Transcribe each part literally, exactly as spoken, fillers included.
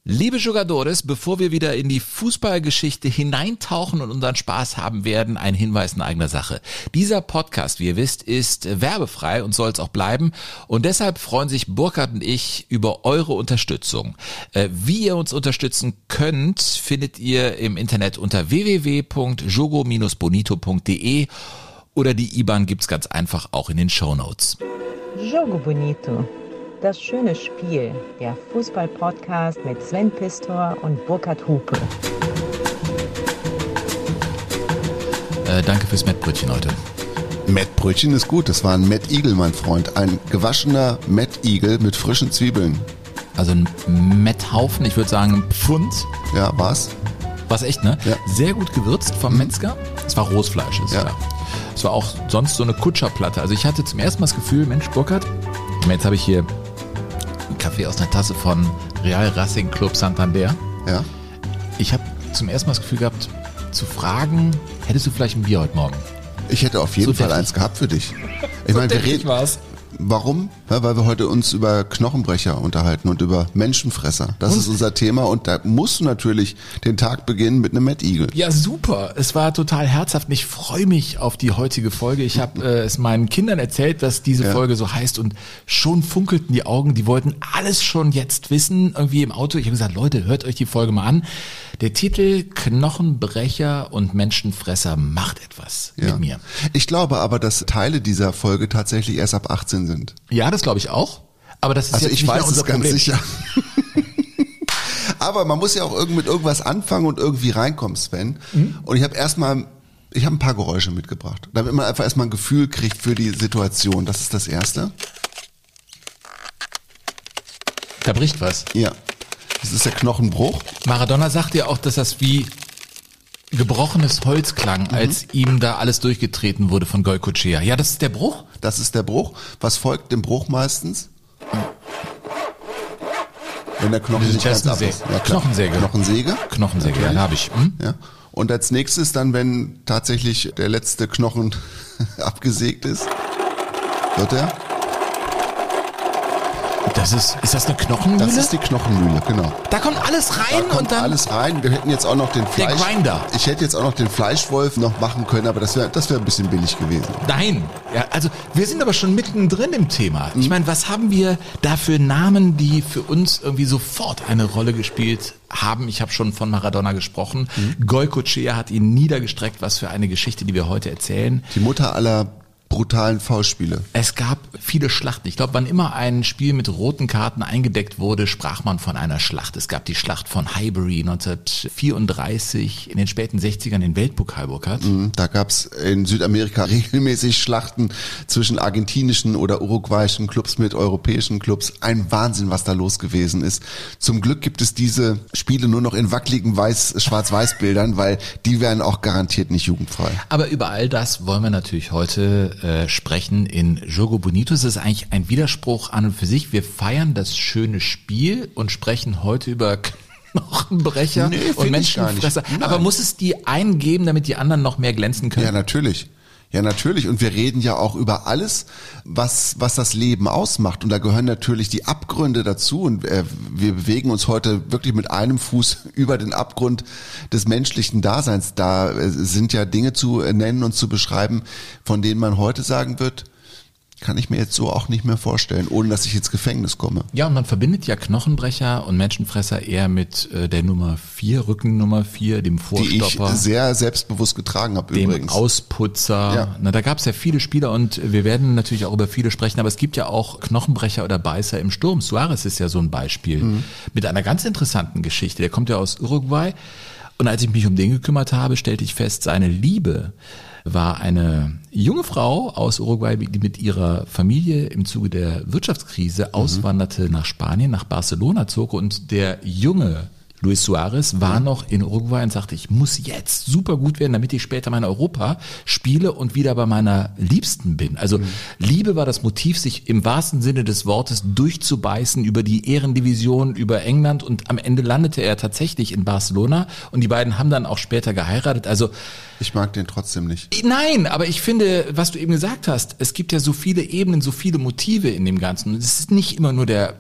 Liebe Jugadores, bevor wir wieder in die Fußballgeschichte hineintauchen und unseren Spaß haben werden, ein Hinweis in eigener Sache. Dieser Podcast, wie ihr wisst, ist werbefrei und soll es auch bleiben. Und deshalb freuen sich Burkhard und ich über eure Unterstützung. Wie ihr uns unterstützen könnt, findet ihr im Internet unter w w w punkt jogo Bindestrich bonito punkt de oder die I B A N gibt's ganz einfach auch in den Shownotes. Jogo Bonito. Das schöne Spiel, der Fußball-Podcast mit Sven Pistor und Burkhard Hupe. Äh, danke fürs Mettbrötchen heute. Mettbrötchen ist gut, das war ein Mad Eagle, mein Freund. Ein gewaschener Mad Eagle mit frischen Zwiebeln. Also ein Metthaufen, ich würde sagen ein Pfund. Ja, war's? War's echt, ne? Ja. Sehr gut gewürzt vom Metzger. Es war Rostfleisch, ist ja. klar. Es war auch sonst so eine Kutscherplatte. Also ich hatte zum ersten Mal das Gefühl, Mensch, Burkhard, jetzt habe ich hier Kaffee aus einer Tasse von Real Racing Club Santander. Ja. Ich habe zum ersten Mal das Gefühl gehabt, zu fragen, hättest du vielleicht ein Bier heute Morgen? Ich hätte auf jeden So Fall deftig. eins gehabt für dich. Ich So meine, wir deftig reden. war's. Warum? Ja, weil wir heute uns über Knochenbrecher unterhalten und über Menschenfresser. Das Und? ist unser Thema und da musst du natürlich den Tag beginnen mit einem Mad Eagle. Ja, super. Es war total herzhaft und ich freue mich auf die heutige Folge. Ich habe äh, es meinen Kindern erzählt, dass diese Ja. Folge so heißt und schon funkelten die Augen. Die wollten alles schon jetzt wissen, irgendwie im Auto. Ich habe gesagt, Leute, hört euch die Folge mal an. Der Titel Knochenbrecher und Menschenfresser macht etwas Ja. mit mir. Ich glaube aber, dass Teile dieser Folge tatsächlich erst ab achtzehn sind. Ja, das glaube ich auch. Aber das ist Also jetzt ich nicht mehr weiß unser es ganz Problem. sicher. Aber man muss ja auch irgend mit irgendwas anfangen und irgendwie reinkommen, Sven. Mhm. Und ich habe erstmal, ich habe ein paar Geräusche mitgebracht, damit man einfach erstmal ein Gefühl kriegt für die Situation. Das ist das Erste. Da bricht was. Ja. Das ist der Knochenbruch. Maradona sagt ja auch, dass das wie gebrochenes Holz klang, Mhm. als ihm da alles durchgetreten wurde von Goycochea. Ja, das ist der Bruch. Das ist der Bruch. Was folgt dem Bruch meistens? Wenn der Knochen nicht Das ganz ist eine ab ist. Säge. Ja, klar. Knochensäge. Knochensäge. Knochensäge, ja, habe ich. Hm? Ja. Und als nächstes dann, wenn tatsächlich der letzte Knochen abgesägt ist, wird er? Das ist, ist das eine Knochenmühle? Das ist die Knochenmühle, genau. Da kommt alles Da rein kommt und dann alles rein. Wir hätten jetzt auch noch den der Fleisch. Grinder. Ich hätte jetzt auch noch den Fleischwolf noch machen können, aber das wäre das wäre ein bisschen billig gewesen. Nein. Ja, also wir sind aber schon mittendrin im Thema. Mhm. Ich meine, was haben wir da für Namen, die für uns irgendwie sofort eine Rolle gespielt haben? Ich habe schon von Maradona gesprochen. Mhm. Goycochea hat ihn niedergestreckt. Was für eine Geschichte, die wir heute erzählen. Die Mutter aller brutalen Faustspiele. Es gab viele Schlachten. Ich glaube, wann immer ein Spiel mit roten Karten eingedeckt wurde, sprach man von einer Schlacht. Es gab die Schlacht von Highbury neunzehnhundertvierunddreißig, in den späten sechzigern den Weltpokal, Burkhard. Da gab's in Südamerika regelmäßig Schlachten zwischen argentinischen oder uruguayischen Clubs mit europäischen Clubs. Ein Wahnsinn, was da los gewesen ist. Zum Glück gibt es diese Spiele nur noch in wackeligen Weiß, Schwarz-Weiß-Bildern, weil die wären auch garantiert nicht jugendfrei. Aber über all das wollen wir natürlich heute äh, sprechen in Jogo Bonito. Es ist eigentlich ein Widerspruch an und für sich. Wir feiern das schöne Spiel und sprechen heute über Knochenbrecher Nee, und find ich gar Menschenfresser. nicht. Nein. Aber muss es die einen geben, damit die anderen noch mehr glänzen können? Ja, natürlich. Ja, natürlich. Und wir reden ja auch über alles, was, was das Leben ausmacht. Und da gehören natürlich die Abgründe dazu. Und äh, wir bewegen uns heute wirklich mit einem Fuß über den Abgrund des menschlichen Daseins. Da äh, sind ja Dinge zu äh, nennen und zu beschreiben, von denen man heute sagen wird, kann ich mir jetzt so auch nicht mehr vorstellen, ohne dass ich ins Gefängnis komme. Ja, und man verbindet ja Knochenbrecher und Menschenfresser eher mit äh, der Nummer vier, Rückennummer vier, dem Die ich Vorstopper, sehr selbstbewusst getragen habe dem übrigens. Ausputzer. Ja. Na, da gab es ja viele Spieler und wir werden natürlich auch über viele sprechen, aber es gibt ja auch Knochenbrecher oder Beißer im Sturm. Suarez ist ja so ein Beispiel Mhm. mit einer ganz interessanten Geschichte. Der kommt ja aus Uruguay und als ich mich um den gekümmert habe, stellte ich fest, seine Liebe war eine junge Frau aus Uruguay, die mit ihrer Familie im Zuge der Wirtschaftskrise auswanderte nach Spanien, nach Barcelona zog und der junge Luis Suarez war noch in Uruguay und sagte, ich muss jetzt super gut werden, damit ich später mein Europa spiele und wieder bei meiner Liebsten bin. Also mhm. Liebe war das Motiv, sich im wahrsten Sinne des Wortes durchzubeißen über die Ehrendivision, über England und am Ende landete er tatsächlich in Barcelona und die beiden haben dann auch später geheiratet. Also ich mag den trotzdem nicht. Nein, aber ich finde, was du eben gesagt hast, es gibt ja so viele Ebenen, so viele Motive in dem Ganzen. Es ist nicht immer nur der, der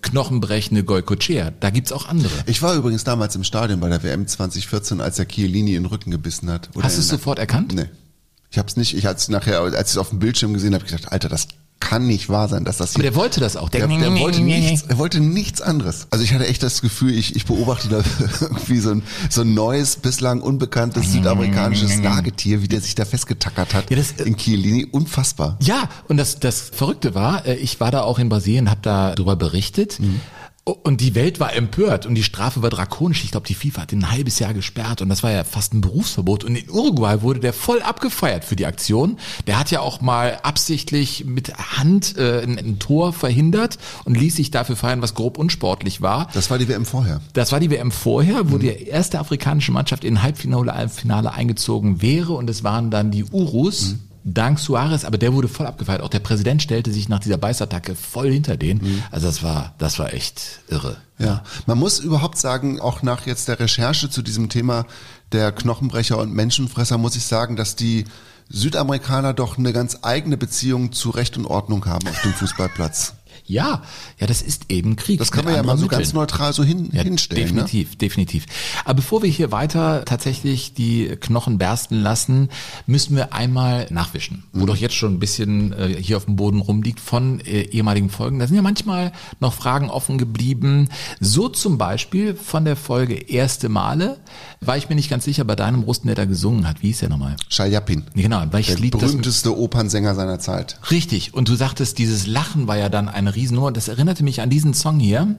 knochenbrechende Goycochea. Da gibt's auch andere. Ich war übrigens damals im Stadion bei der W M zwanzig vierzehn, als der Chiellini in den Rücken gebissen hat. Oder Hast du es sofort erkannt? Nee. Ich habe es nicht, ich hatte es nachher, als ich es auf dem Bildschirm gesehen habe, gedacht, Alter, das kann nicht wahr sein, dass das hier... Aber der wollte das auch. Der, der, der wollte nichts, er wollte nichts anderes. Also ich hatte echt das Gefühl, ich, ich beobachte da irgendwie so ein, so ein neues, bislang unbekanntes südamerikanisches Nagetier, wie der sich da festgetackert hat ja, das, in Chiellini. Unfassbar. Ja, und das, das Verrückte war, ich war da auch in Brasilien, habe da drüber berichtet. Mhm. Und die Welt war empört und die Strafe war drakonisch. Ich glaube, die FIFA hat ihn ein halbes Jahr gesperrt und das war ja fast ein Berufsverbot. Und in Uruguay wurde der voll abgefeiert für die Aktion. Der hat ja auch mal absichtlich mit Hand äh, ein, ein Tor verhindert und ließ sich dafür feiern, was grob unsportlich war. Das war die W M vorher. Das war die W M vorher, wo mhm. die erste afrikanische Mannschaft in Halbfinale Finale eingezogen wäre und es waren dann die Urus. Mhm. Dank Suarez, aber der wurde voll abgefeiert. Auch der Präsident stellte sich nach dieser Beißattacke voll hinter den. Mhm. Also das war, das war echt irre. Ja, man muss überhaupt sagen, auch nach jetzt der Recherche zu diesem Thema der Knochenbrecher und Menschenfresser, muss ich sagen, dass die Südamerikaner doch eine ganz eigene Beziehung zu Recht und Ordnung haben auf dem Fußballplatz. Ja, ja, das ist eben Krieg. Das kann man ja mal so Mitteln. Ganz neutral so hin, ja, hinstellen. Definitiv, ne? definitiv. Aber bevor wir hier weiter tatsächlich die Knochen bersten lassen, müssen wir einmal nachwischen, wo mhm. doch jetzt schon ein bisschen äh, hier auf dem Boden rumliegt von äh, ehemaligen Folgen. Da sind ja manchmal noch Fragen offen geblieben. So zum Beispiel von der Folge Erste Male, war ich mir nicht ganz sicher bei deinem Russen, der da gesungen hat. Wie hieß der nochmal? Chayapin. Genau, weil ich der Lied, berühmteste das, Opernsänger seiner Zeit. Richtig. Und du sagtest, dieses Lachen war ja dann eine Riesennummer. Das erinnerte mich an diesen Song hier.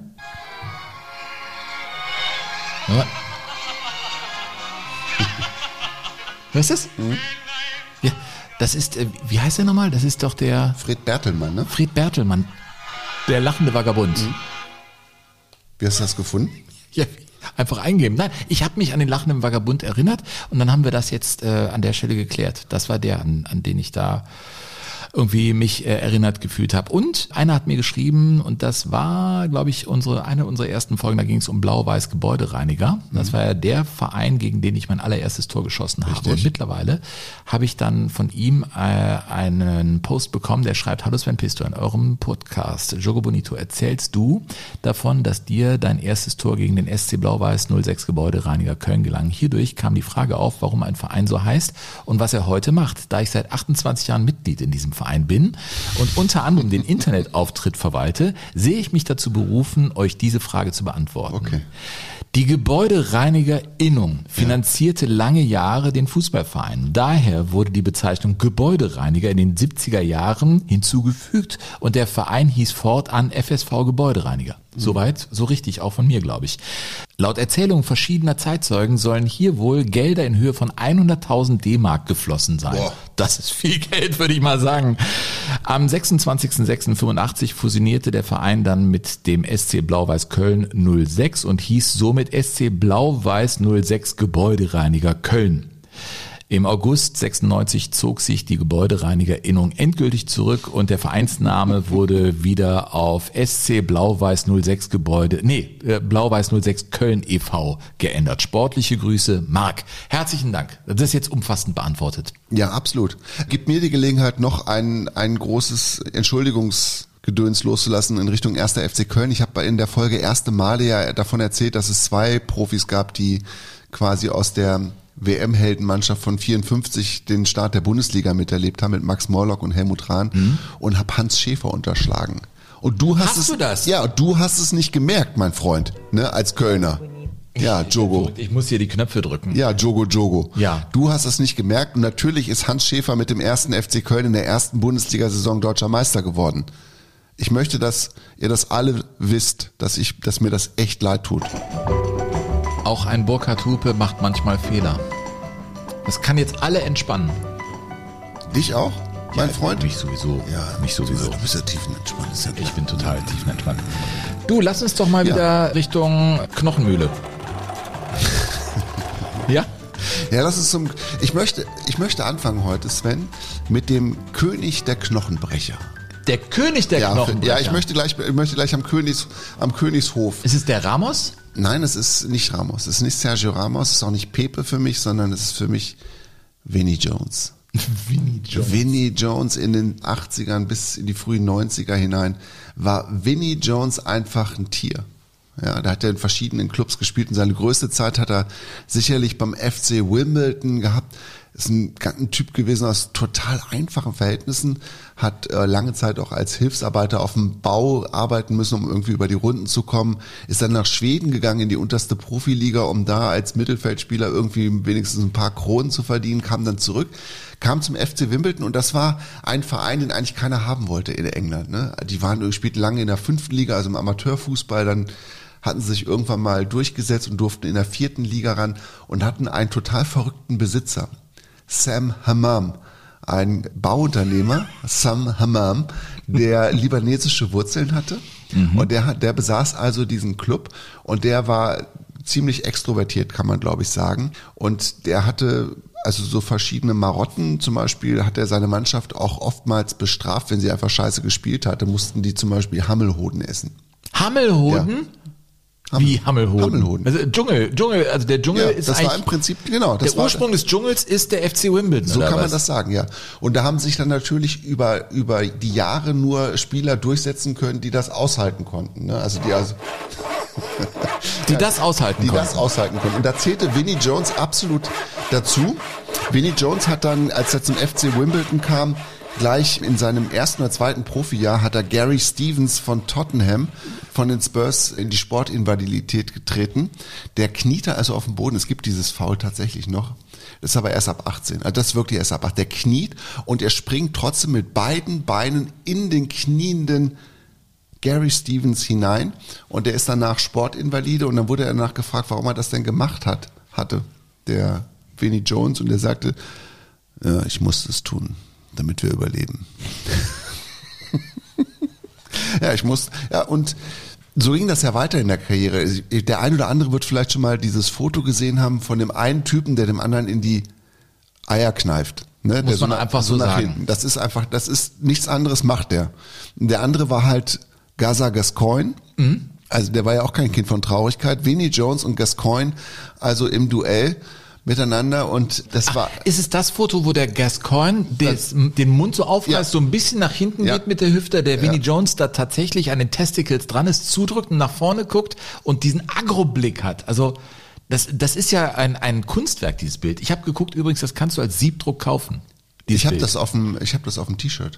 Ja. Hörst du das? Mhm. Ja, das ist, wie heißt der nochmal? Das ist doch der... Fred Bertelmann, ne? Fred Bertelmann. Der lachende Vagabund. Mhm. Wie hast du das gefunden? Ja, einfach eingeben. Nein, ich habe mich an den lachenden Vagabund erinnert und dann haben wir das jetzt äh, an der Stelle geklärt. Das war der, an, an den ich da irgendwie mich äh, erinnert gefühlt habe. Und einer hat mir geschrieben, und das war, glaube ich, unsere eine unserer ersten Folgen, da ging es um Blau-Weiß Gebäudereiniger. Das war ja der Verein, gegen den ich mein allererstes Tor geschossen habe. Richtig. Und mittlerweile habe ich dann von ihm äh, einen Post bekommen, der schreibt: Hallo Sven Pistor, in eurem Podcast Jogo Bonito erzählst du davon, dass dir dein erstes Tor gegen den S C Blau-Weiß null sechs Gebäudereiniger Köln gelang. Hierdurch kam die Frage auf, warum ein Verein so heißt und was er heute macht. Da ich seit achtundzwanzig Jahren Mitglied in diesem Verein bin und unter anderem den Internetauftritt verwalte, sehe ich mich dazu berufen, euch diese Frage zu beantworten. Okay. Die Gebäudereinigerinnung finanzierte lange Jahre den Fußballverein. Daher wurde die Bezeichnung Gebäudereiniger in den siebziger Jahren hinzugefügt und der Verein hieß fortan F S V Gebäudereiniger. Soweit, so richtig, auch von mir, glaube ich. Laut Erzählungen verschiedener Zeitzeugen sollen hier wohl Gelder in Höhe von hunderttausend D-Mark geflossen sein. Boah. Das ist viel Geld, würde ich mal sagen. Am sechsundzwanzigsten sechsten fünfundachtzig fusionierte der Verein dann mit dem S C Blau-Weiß Köln null sechs und hieß somit S C Blau-Weiß null sechs Gebäudereiniger Köln. Im August sechsundneunzig zog sich die Gebäudereinigerinnung endgültig zurück und der Vereinsname wurde wieder auf S C Blau-Weiß null sechs Gebäude, nee, Blau-Weiß null sechs Köln e V geändert. Sportliche Grüße, Marc. Herzlichen Dank. Das ist jetzt umfassend beantwortet. Ja, absolut. Gibt mir die Gelegenheit, noch ein, ein großes Entschuldigungsgedöns loszulassen in Richtung erster F C Köln. Ich habe in der Folge Erste Male ja davon erzählt, dass es zwei Profis gab, die quasi aus der W M-Heldenmannschaft von vierundfünfzig den Start der Bundesliga miterlebt haben mit Max Morlock und Helmut Rahn mhm. und hab Hans Schäfer unterschlagen. Und du hast, hast es, du das? Ja, du hast es nicht gemerkt, mein Freund, ne, als Kölner. Ja, Jogo. Ich muss hier die Knöpfe drücken. Ja, Jogo, Jogo. Ja. Du hast es nicht gemerkt und natürlich ist Hans Schäfer mit dem ersten F C Köln in der ersten Bundesliga-Saison deutscher Meister geworden. Ich möchte, dass ihr das alle wisst, dass ich, dass mir das echt leid tut. Auch ein Burkhard Hupe macht manchmal Fehler. Das kann jetzt alle entspannen. Dich auch, mein ja, Freund? Mich sowieso. Ja, mich sowieso. Du bist ja tiefenentspannt. Ist ja ich bin total tiefenentspannt. Du, lass uns doch mal ja. wieder Richtung Knochenmühle. Ja? Ja, lass uns zum. Ich möchte, ich möchte anfangen heute, Sven, mit dem König der Knochenbrecher. Der König der ja, Knochenbrecher? Ja, ich möchte gleich, ich möchte gleich am, Königs, am Königshof. Ist es der Ramos? Nein, es ist nicht Ramos. Es ist nicht Sergio Ramos, es ist auch nicht Pepe für mich, sondern es ist für mich Vinnie Jones. Vinnie Jones. Vinnie Jones in den achtzigern bis in die frühen neunziger hinein war Vinnie Jones einfach ein Tier. Ja, da hat er in verschiedenen Clubs gespielt und seine größte Zeit hat er sicherlich beim F C Wimbledon gehabt. Ist ein, ein Typ gewesen aus total einfachen Verhältnissen, hat äh, lange Zeit auch als Hilfsarbeiter auf dem Bau arbeiten müssen, um irgendwie über die Runden zu kommen, ist dann nach Schweden gegangen in die unterste Profiliga, um da als Mittelfeldspieler irgendwie wenigstens ein paar Kronen zu verdienen, kam dann zurück, kam zum F C Wimbledon und das war ein Verein, den eigentlich keiner haben wollte in England. Ne? Die waren spielten lange in der fünften Liga, also im Amateurfußball, dann hatten sie sich irgendwann mal durchgesetzt und durften in der vierten Liga ran und hatten einen total verrückten Besitzer. Sam Hammam, ein Bauunternehmer, Sam Hammam, der libanesische Wurzeln hatte. Mhm. Und der hat, der besaß also diesen Club und der war ziemlich extrovertiert, kann man glaube ich sagen. Und der hatte also so verschiedene Marotten. Zum Beispiel hat er seine Mannschaft auch oftmals bestraft, wenn sie einfach scheiße gespielt hatte, mussten die zum Beispiel Hammelhoden essen. Hammelhoden? Ja. Wie Hammelhoden? Hammelhoden. Also Dschungel, Dschungel, also der Dschungel ja, ist das eigentlich, war im Prinzip, genau. Das der Ursprung war, des Dschungels ist der F C Wimbledon. So oder kann was? man das sagen, ja. Und da haben sich dann natürlich über, über die Jahre nur Spieler durchsetzen können, die das aushalten konnten, ne? Also die also, die das aushalten die konnten. das aushalten konnten. Und da zählte Vinnie Jones absolut dazu. Vinnie Jones hat dann, als er zum F C Wimbledon kam, gleich in seinem ersten oder zweiten Profijahr hat er Gary Stevens von Tottenham von den Spurs in die Sportinvalidität getreten. Der kniete also auf dem Boden. Es gibt dieses Foul tatsächlich noch. Das ist aber erst ab achtzehn. Also das ist wirklich erst ab achtzehn. Der kniet und er springt trotzdem mit beiden Beinen in den knienden Gary Stevens hinein. Und der ist danach Sportinvalide. Und dann wurde er danach gefragt, warum er das denn gemacht hat, hatte, der Vinnie Jones. Und er sagte, ja, ich musste es tun, damit wir überleben. ja, ich muss, ja, und so ging das ja weiter in der Karriere. Der ein oder andere wird vielleicht schon mal dieses Foto gesehen haben von dem einen Typen, der dem anderen in die Eier kneift. Ne? Muss der man so einfach so nach sagen. hinten. Das ist einfach, das ist nichts anderes macht der. Der andere war halt Gaza Gascoigne. Mhm. Also der war ja auch kein Kind von Traurigkeit. Vinnie Jones und Gascoigne, also im Duell miteinander und das Ach, war... ist es das Foto, wo der Gascoigne des, den Mund so aufreißt, Ja. so ein bisschen nach hinten Ja. geht mit der Hüfte, der Vinnie Ja. Jones da tatsächlich an den Testicles dran ist, zudrückt und nach vorne guckt und diesen Agro-Blick hat. Also das, das ist ja ein, ein Kunstwerk, dieses Bild. Ich habe geguckt, übrigens, das kannst du als Siebdruck kaufen. Ich habe das auf dem, ich habe das auf dem T-Shirt.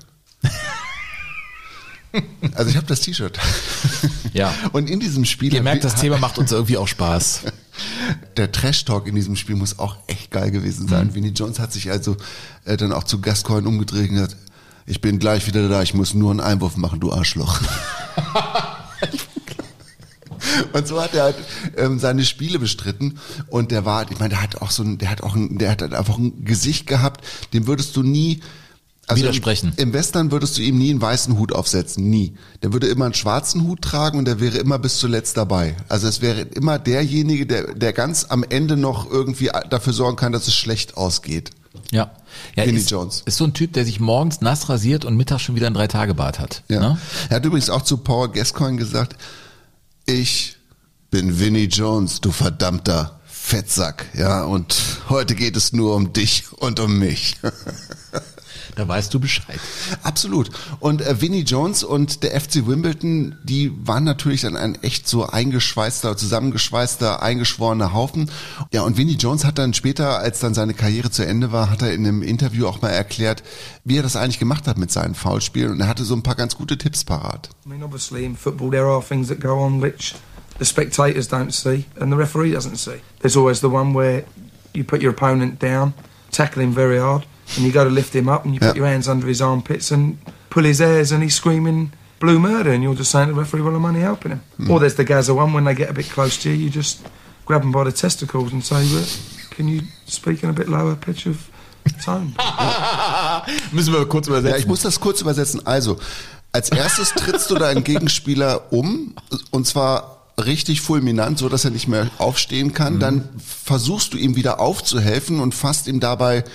Also ich habe das T-Shirt. Ja. Und in diesem Spiel... Ihr merkt, das hat- Thema macht uns irgendwie auch Spaß. Der Trash-Talk in diesem Spiel muss auch echt geil gewesen sein. Mhm. Vinnie Jones hat sich also äh, dann auch zu Gascoigne umgedreht und gesagt, ich bin gleich wieder da, ich muss nur einen Einwurf machen, du Arschloch. Und so hat er halt ähm, seine Spiele bestritten und der war, ich meine, der hat auch so ein, der hat auch ein, der hat halt einfach ein Gesicht gehabt, dem würdest du nie also widersprechen. Im, Im Western würdest du ihm nie einen weißen Hut aufsetzen, nie. Der würde immer einen schwarzen Hut tragen und der wäre immer bis zuletzt dabei. Also es wäre immer derjenige, der, der ganz am Ende noch irgendwie dafür sorgen kann, dass es schlecht ausgeht. Ja. Ja, Vinnie ist, Jones. ist so ein Typ, der sich morgens nass rasiert und mittags schon wieder ein Drei-Tage-Bart hat. Ja. Ne? Er hat übrigens auch zu Paul Gascoigne gesagt, ich bin Vinnie Jones, du verdammter Fettsack. Ja, und heute geht es nur um dich und um mich. Da weißt du Bescheid. Absolut. Und äh, Vinnie Jones und der F C Wimbledon, die waren natürlich dann ein echt so eingeschweißter, zusammengeschweißter, eingeschworener Haufen. Ja, und Vinnie Jones hat dann später, als dann seine Karriere zu Ende war, hat er in einem Interview auch mal erklärt, wie er das eigentlich gemacht hat mit seinen Foulspielen. Und er hatte so ein paar ganz gute Tipps parat. I mean, obviously in football there are things that go on which the spectators don't see and the referee doesn't see. There's always the one where you put your opponent down, tackle him very hard, and you go to lift him up and you put Yeah. your hands under his armpits and pull his hairs and he's screaming blue murder and you're just saying to the referee, well, I'm only helping him. Mm. Or there's the Gaza one, when they get a bit close to you, you just grab them by the testicles and say, well, can you speak in a bit lower pitch of tone? Müssen wir kurz übersetzen. Ja, ich muss das kurz übersetzen. Also, als erstes trittst du deinen Gegenspieler um, und zwar richtig fulminant, so dass er nicht mehr aufstehen kann. Mhm. Dann versuchst du ihm wieder aufzuhelfen und fasst ihm dabei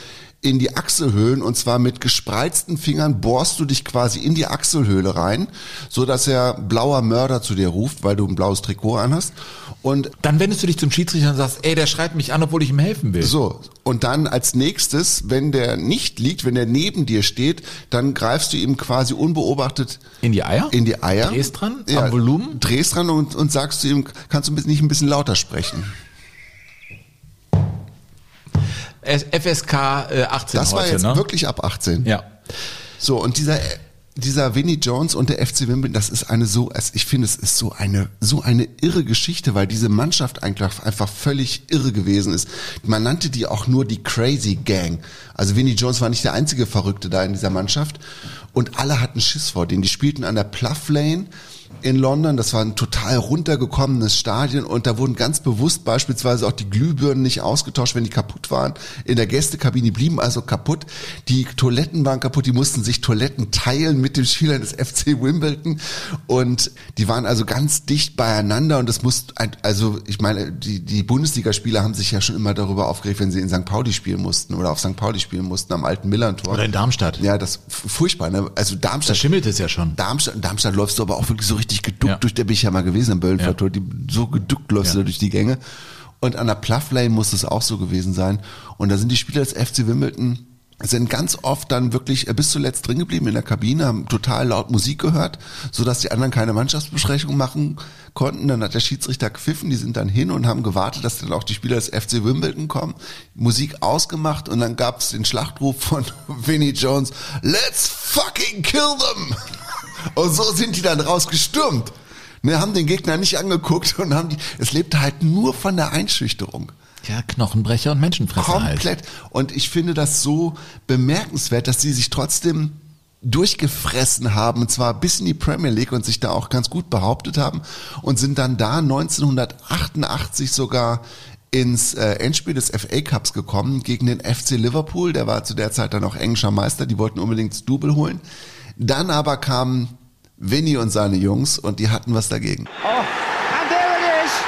in die Achselhöhlen und zwar mit gespreizten Fingern bohrst du dich quasi in die Achselhöhle rein, so dass er blauer Mörder zu dir ruft, weil du ein blaues Trikot anhast. Und dann wendest du dich zum Schiedsrichter und sagst, ey, der schreit mich an, obwohl ich ihm helfen will. So, und dann als nächstes, wenn der nicht liegt, wenn der neben dir steht, dann greifst du ihm quasi unbeobachtet in die Eier? In die Eier. Drehst dran, ja, am Volumen? Drehst dran und, und sagst zu ihm, kannst du nicht ein bisschen lauter sprechen? F S K äh, achtzehn Das war heute, jetzt ne? wirklich ab achtzehn. Ja. So, und dieser dieser Vinnie Jones und der F C Wimbledon, das ist eine so, ich finde, es ist so eine so eine irre Geschichte, weil diese Mannschaft einfach einfach völlig irre gewesen ist. Man nannte die auch nur die Crazy Gang. Also Vinnie Jones war nicht der einzige Verrückte da in dieser Mannschaft und alle hatten Schiss vor denen. Die spielten an der Plough Lane in London, das war ein total runtergekommenes Stadion und da wurden ganz bewusst beispielsweise auch die Glühbirnen nicht ausgetauscht, wenn die kaputt waren. In der Gästekabine, die blieben also kaputt. Die Toiletten waren kaputt, die mussten sich Toiletten teilen mit den Spielern des F C Wimbledon und die waren also ganz dicht beieinander und das muss, also ich meine, die, die Bundesligaspieler haben sich ja schon immer darüber aufgeregt, wenn sie in Sankt Pauli spielen mussten oder auf Sankt Pauli spielen mussten, am alten Millern-Tor. Oder in Darmstadt. Ja, das furchtbar, ne? Also Darmstadt. Da schimmelt es ja schon. Darmstadt, Darmstadt läufst du aber auch wirklich so richtig geduckt ja. durch, da bin ich ja mal gewesen im Böllenfalltor, ja. So geduckt läufst ja. du da durch die Gänge. Und an der Plough Lane muss es auch so gewesen sein. Und da sind die Spieler des F C Wimbledon, sind ganz oft dann wirklich bis zuletzt drin geblieben in der Kabine, haben total laut Musik gehört, sodass die anderen keine Mannschaftsbesprechung machen konnten. Dann hat der Schiedsrichter gepfiffen, die sind dann hin und haben gewartet, dass dann auch die Spieler des F C Wimbledon kommen, Musik ausgemacht und dann gab es den Schlachtruf von Vinnie Jones, let's fucking kill them! Und so sind die dann rausgestürmt. Ne, haben den Gegner nicht angeguckt und haben die, es lebte halt nur von der Einschüchterung. Ja, Knochenbrecher und Menschenfresser Komplett. halt. Und ich finde das so bemerkenswert, dass sie sich trotzdem durchgefressen haben, und zwar bis in die Premier League und sich da auch ganz gut behauptet haben und sind dann da neunzehnhundertachtundachtzig sogar ins äh, Endspiel des F A Cups gekommen gegen den F C Liverpool. Der war zu der Zeit dann auch englischer Meister, die wollten unbedingt das Double holen. Dann aber kamen Vinnie und seine Jungs und die hatten was dagegen. Oh, and there it is.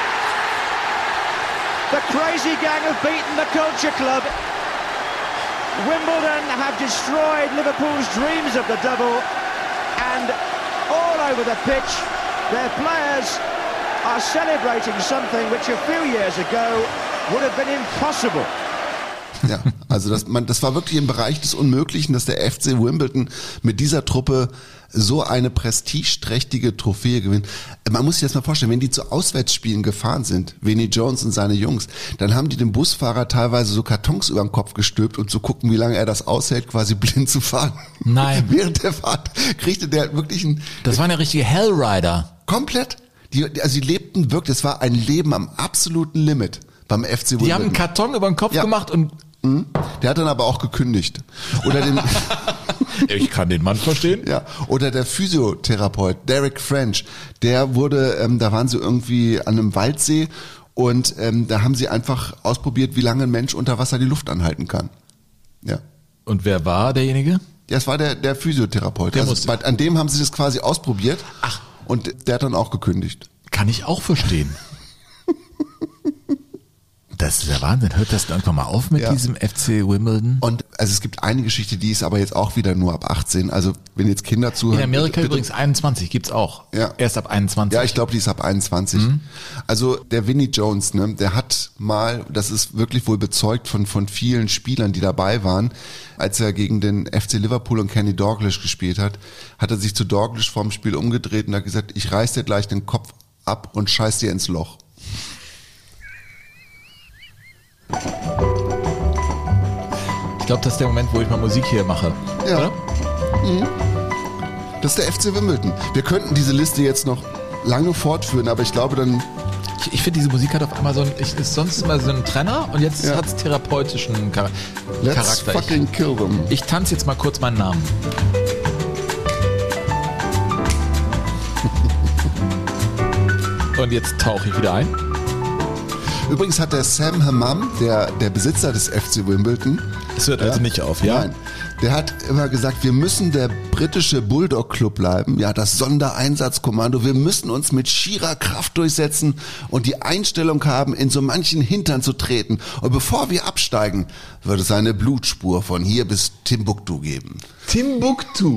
The crazy gang have beaten the Culture Club. Wimbledon have destroyed Liverpool's dreams of the double, and all over the pitch, their players are celebrating something which a few years ago would have been impossible. Ja, also das, man, das war wirklich im Bereich des Unmöglichen, dass der F C Wimbledon mit dieser Truppe so eine prestigeträchtige Trophäe gewinnt. Man muss sich das mal vorstellen, wenn die zu Auswärtsspielen gefahren sind, Vinnie Jones und seine Jungs, dann haben die dem Busfahrer teilweise so Kartons über den Kopf gestülpt, um zu gucken, wie lange er das aushält, quasi blind zu fahren. Nein. Während der Fahrt kriegte der wirklich einen... Das waren ja richtige Hellrider. Komplett. Die, also die lebten wirklich, es war ein Leben am absoluten Limit beim F C Wimbledon. Die haben einen Karton über den Kopf ja. gemacht und... Der hat dann aber auch gekündigt. Oder den ich kann den Mann verstehen. Ja, oder der Physiotherapeut Derek French, der wurde, ähm, da waren sie irgendwie an einem Waldsee und ähm, da haben sie einfach ausprobiert, wie lange ein Mensch unter Wasser die Luft anhalten kann. Ja. Und wer war derjenige? Ja, es war der der Physiotherapeut. Der also, an dem haben sie das quasi ausprobiert. Ach. Und der hat dann auch gekündigt. Kann ich auch verstehen. Das ist der Wahnsinn. Hört das irgendwann mal auf mit ja. diesem F C Wimbledon? Und also es gibt eine Geschichte, die ist aber jetzt auch wieder nur ab achtzehn. Also wenn jetzt Kinder zuhören. In Amerika bitte, übrigens einundzwanzig gibt's auch. Ja. Erst ab einundzwanzig. Ja, ich glaube, die ist ab einundzwanzig. Mhm. Also der Vinnie Jones, ne, der hat mal, das ist wirklich wohl bezeugt von von vielen Spielern, die dabei waren, als er gegen den F C Liverpool und Kenny Dalglish gespielt hat, hat er sich zu Dalglish vorm Spiel umgedreht und hat gesagt, ich reiß dir gleich den Kopf ab und scheiß dir ins Loch. Ich glaube, das ist der Moment, wo ich mal Musik hier mache. Ja. Oder? Mhm. Das ist der F C Wimbledon. Wir könnten diese Liste jetzt noch lange fortführen, aber ich glaube dann... Ich, ich finde, diese Musik hat auf einmal so ein... Ich, ist sonst immer so ein Trenner und jetzt ja. hat es therapeutischen Char- Let's Charakter. fucking ich, kill them. Ich tanze jetzt mal kurz meinen Namen. Und jetzt tauche ich wieder ein. Übrigens hat der Sam Hammam, der, der Besitzer des F C Wimbledon... Es hört also nicht auf, ja? Nein. Der hat immer gesagt, wir müssen der britische Bulldog-Club bleiben, ja, das Sondereinsatzkommando, wir müssen uns mit schierer Kraft durchsetzen und die Einstellung haben, in so manchen Hintern zu treten. Und bevor wir absteigen, wird es eine Blutspur von hier bis Timbuktu geben. Timbuktu.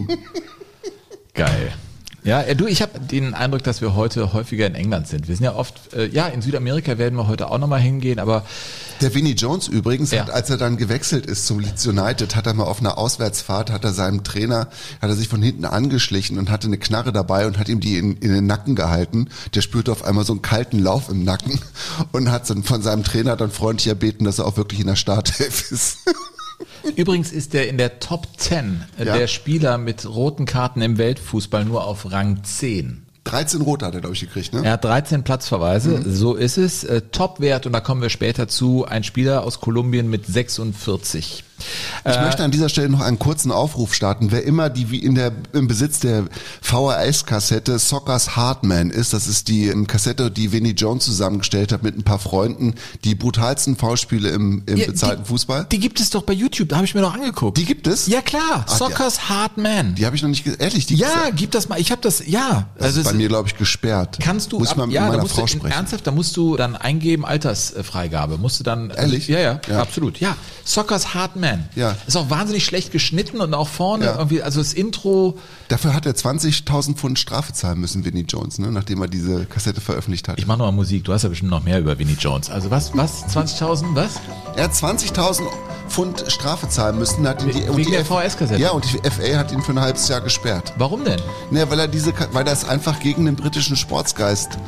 Geil. Ja, du, ich habe den Eindruck, dass wir heute häufiger in England sind. Wir sind ja oft, äh, ja, in Südamerika werden wir heute auch nochmal hingehen, aber... Der Vinnie Jones übrigens, ja. hat, als er dann gewechselt ist zum Leeds United, hat er mal auf einer Auswärtsfahrt, hat er seinem Trainer, hat er sich von hinten angeschlichen und hatte eine Knarre dabei und hat ihm die in, in den Nacken gehalten. Der spürte auf einmal so einen kalten Lauf im Nacken und hat dann von seinem Trainer dann freundlich erbeten, dass er auch wirklich in der Startelf ist. Übrigens ist er in der Top zehn Ja. der Spieler mit roten Karten im Weltfußball nur auf Rang zehn. dreizehn Rote hat er, glaube ich, gekriegt, ne? Er hat dreizehn Platzverweise, mhm. so ist es. Äh, Top-Wert, und da kommen wir später zu, ein Spieler aus Kolumbien mit sechsundvierzig. Ich äh, möchte an dieser Stelle noch einen kurzen Aufruf starten. Wer immer die wie in der im Besitz der V H S-Kassette Soccer's Heartman ist, das ist die ähm, Kassette, die Vinnie Jones zusammengestellt hat mit ein paar Freunden, die brutalsten Foulspiele im, im ja, bezahlten die, Fußball. Die gibt es doch bei YouTube, da habe ich mir doch angeguckt. Die gibt es? Ja klar, Ach, Soccer's Heartman. Die habe ich noch nicht, ge- ehrlich, die Ja, gibt's gib das mal. Ich habe das, ja. Das ist bei mir, glaube ich, gesperrt. Kannst du, Muss ich ab, mal mit ja, da meiner musst Frau du, sprechen. Ernsthaft, da musst du dann eingeben, Altersfreigabe. Musst du dann. Ehrlich? Ja, ja, Ja. absolut. Ja, Soccer's Heartman. Ja. Ist auch wahnsinnig schlecht geschnitten und auch vorne Ja. irgendwie, also das Intro. Dafür hat er zwanzigtausend Pfund Strafe zahlen müssen, Vinnie Jones, ne, nachdem er diese Kassette veröffentlicht hat. Ich mache nochmal Musik, du hast ja bestimmt noch mehr über Vinnie Jones. Also was, was, zwanzigtausend, was? Er hat zwanzigtausend Pfund Strafe zahlen müssen. Hat ihn die, Wegen und die der F- V H S-Kassette? Ja, und die F A hat ihn für ein halbes Jahr gesperrt. Warum denn? Ne, weil er diese, Ka- weil er es einfach gegen den britischen Sportsgeist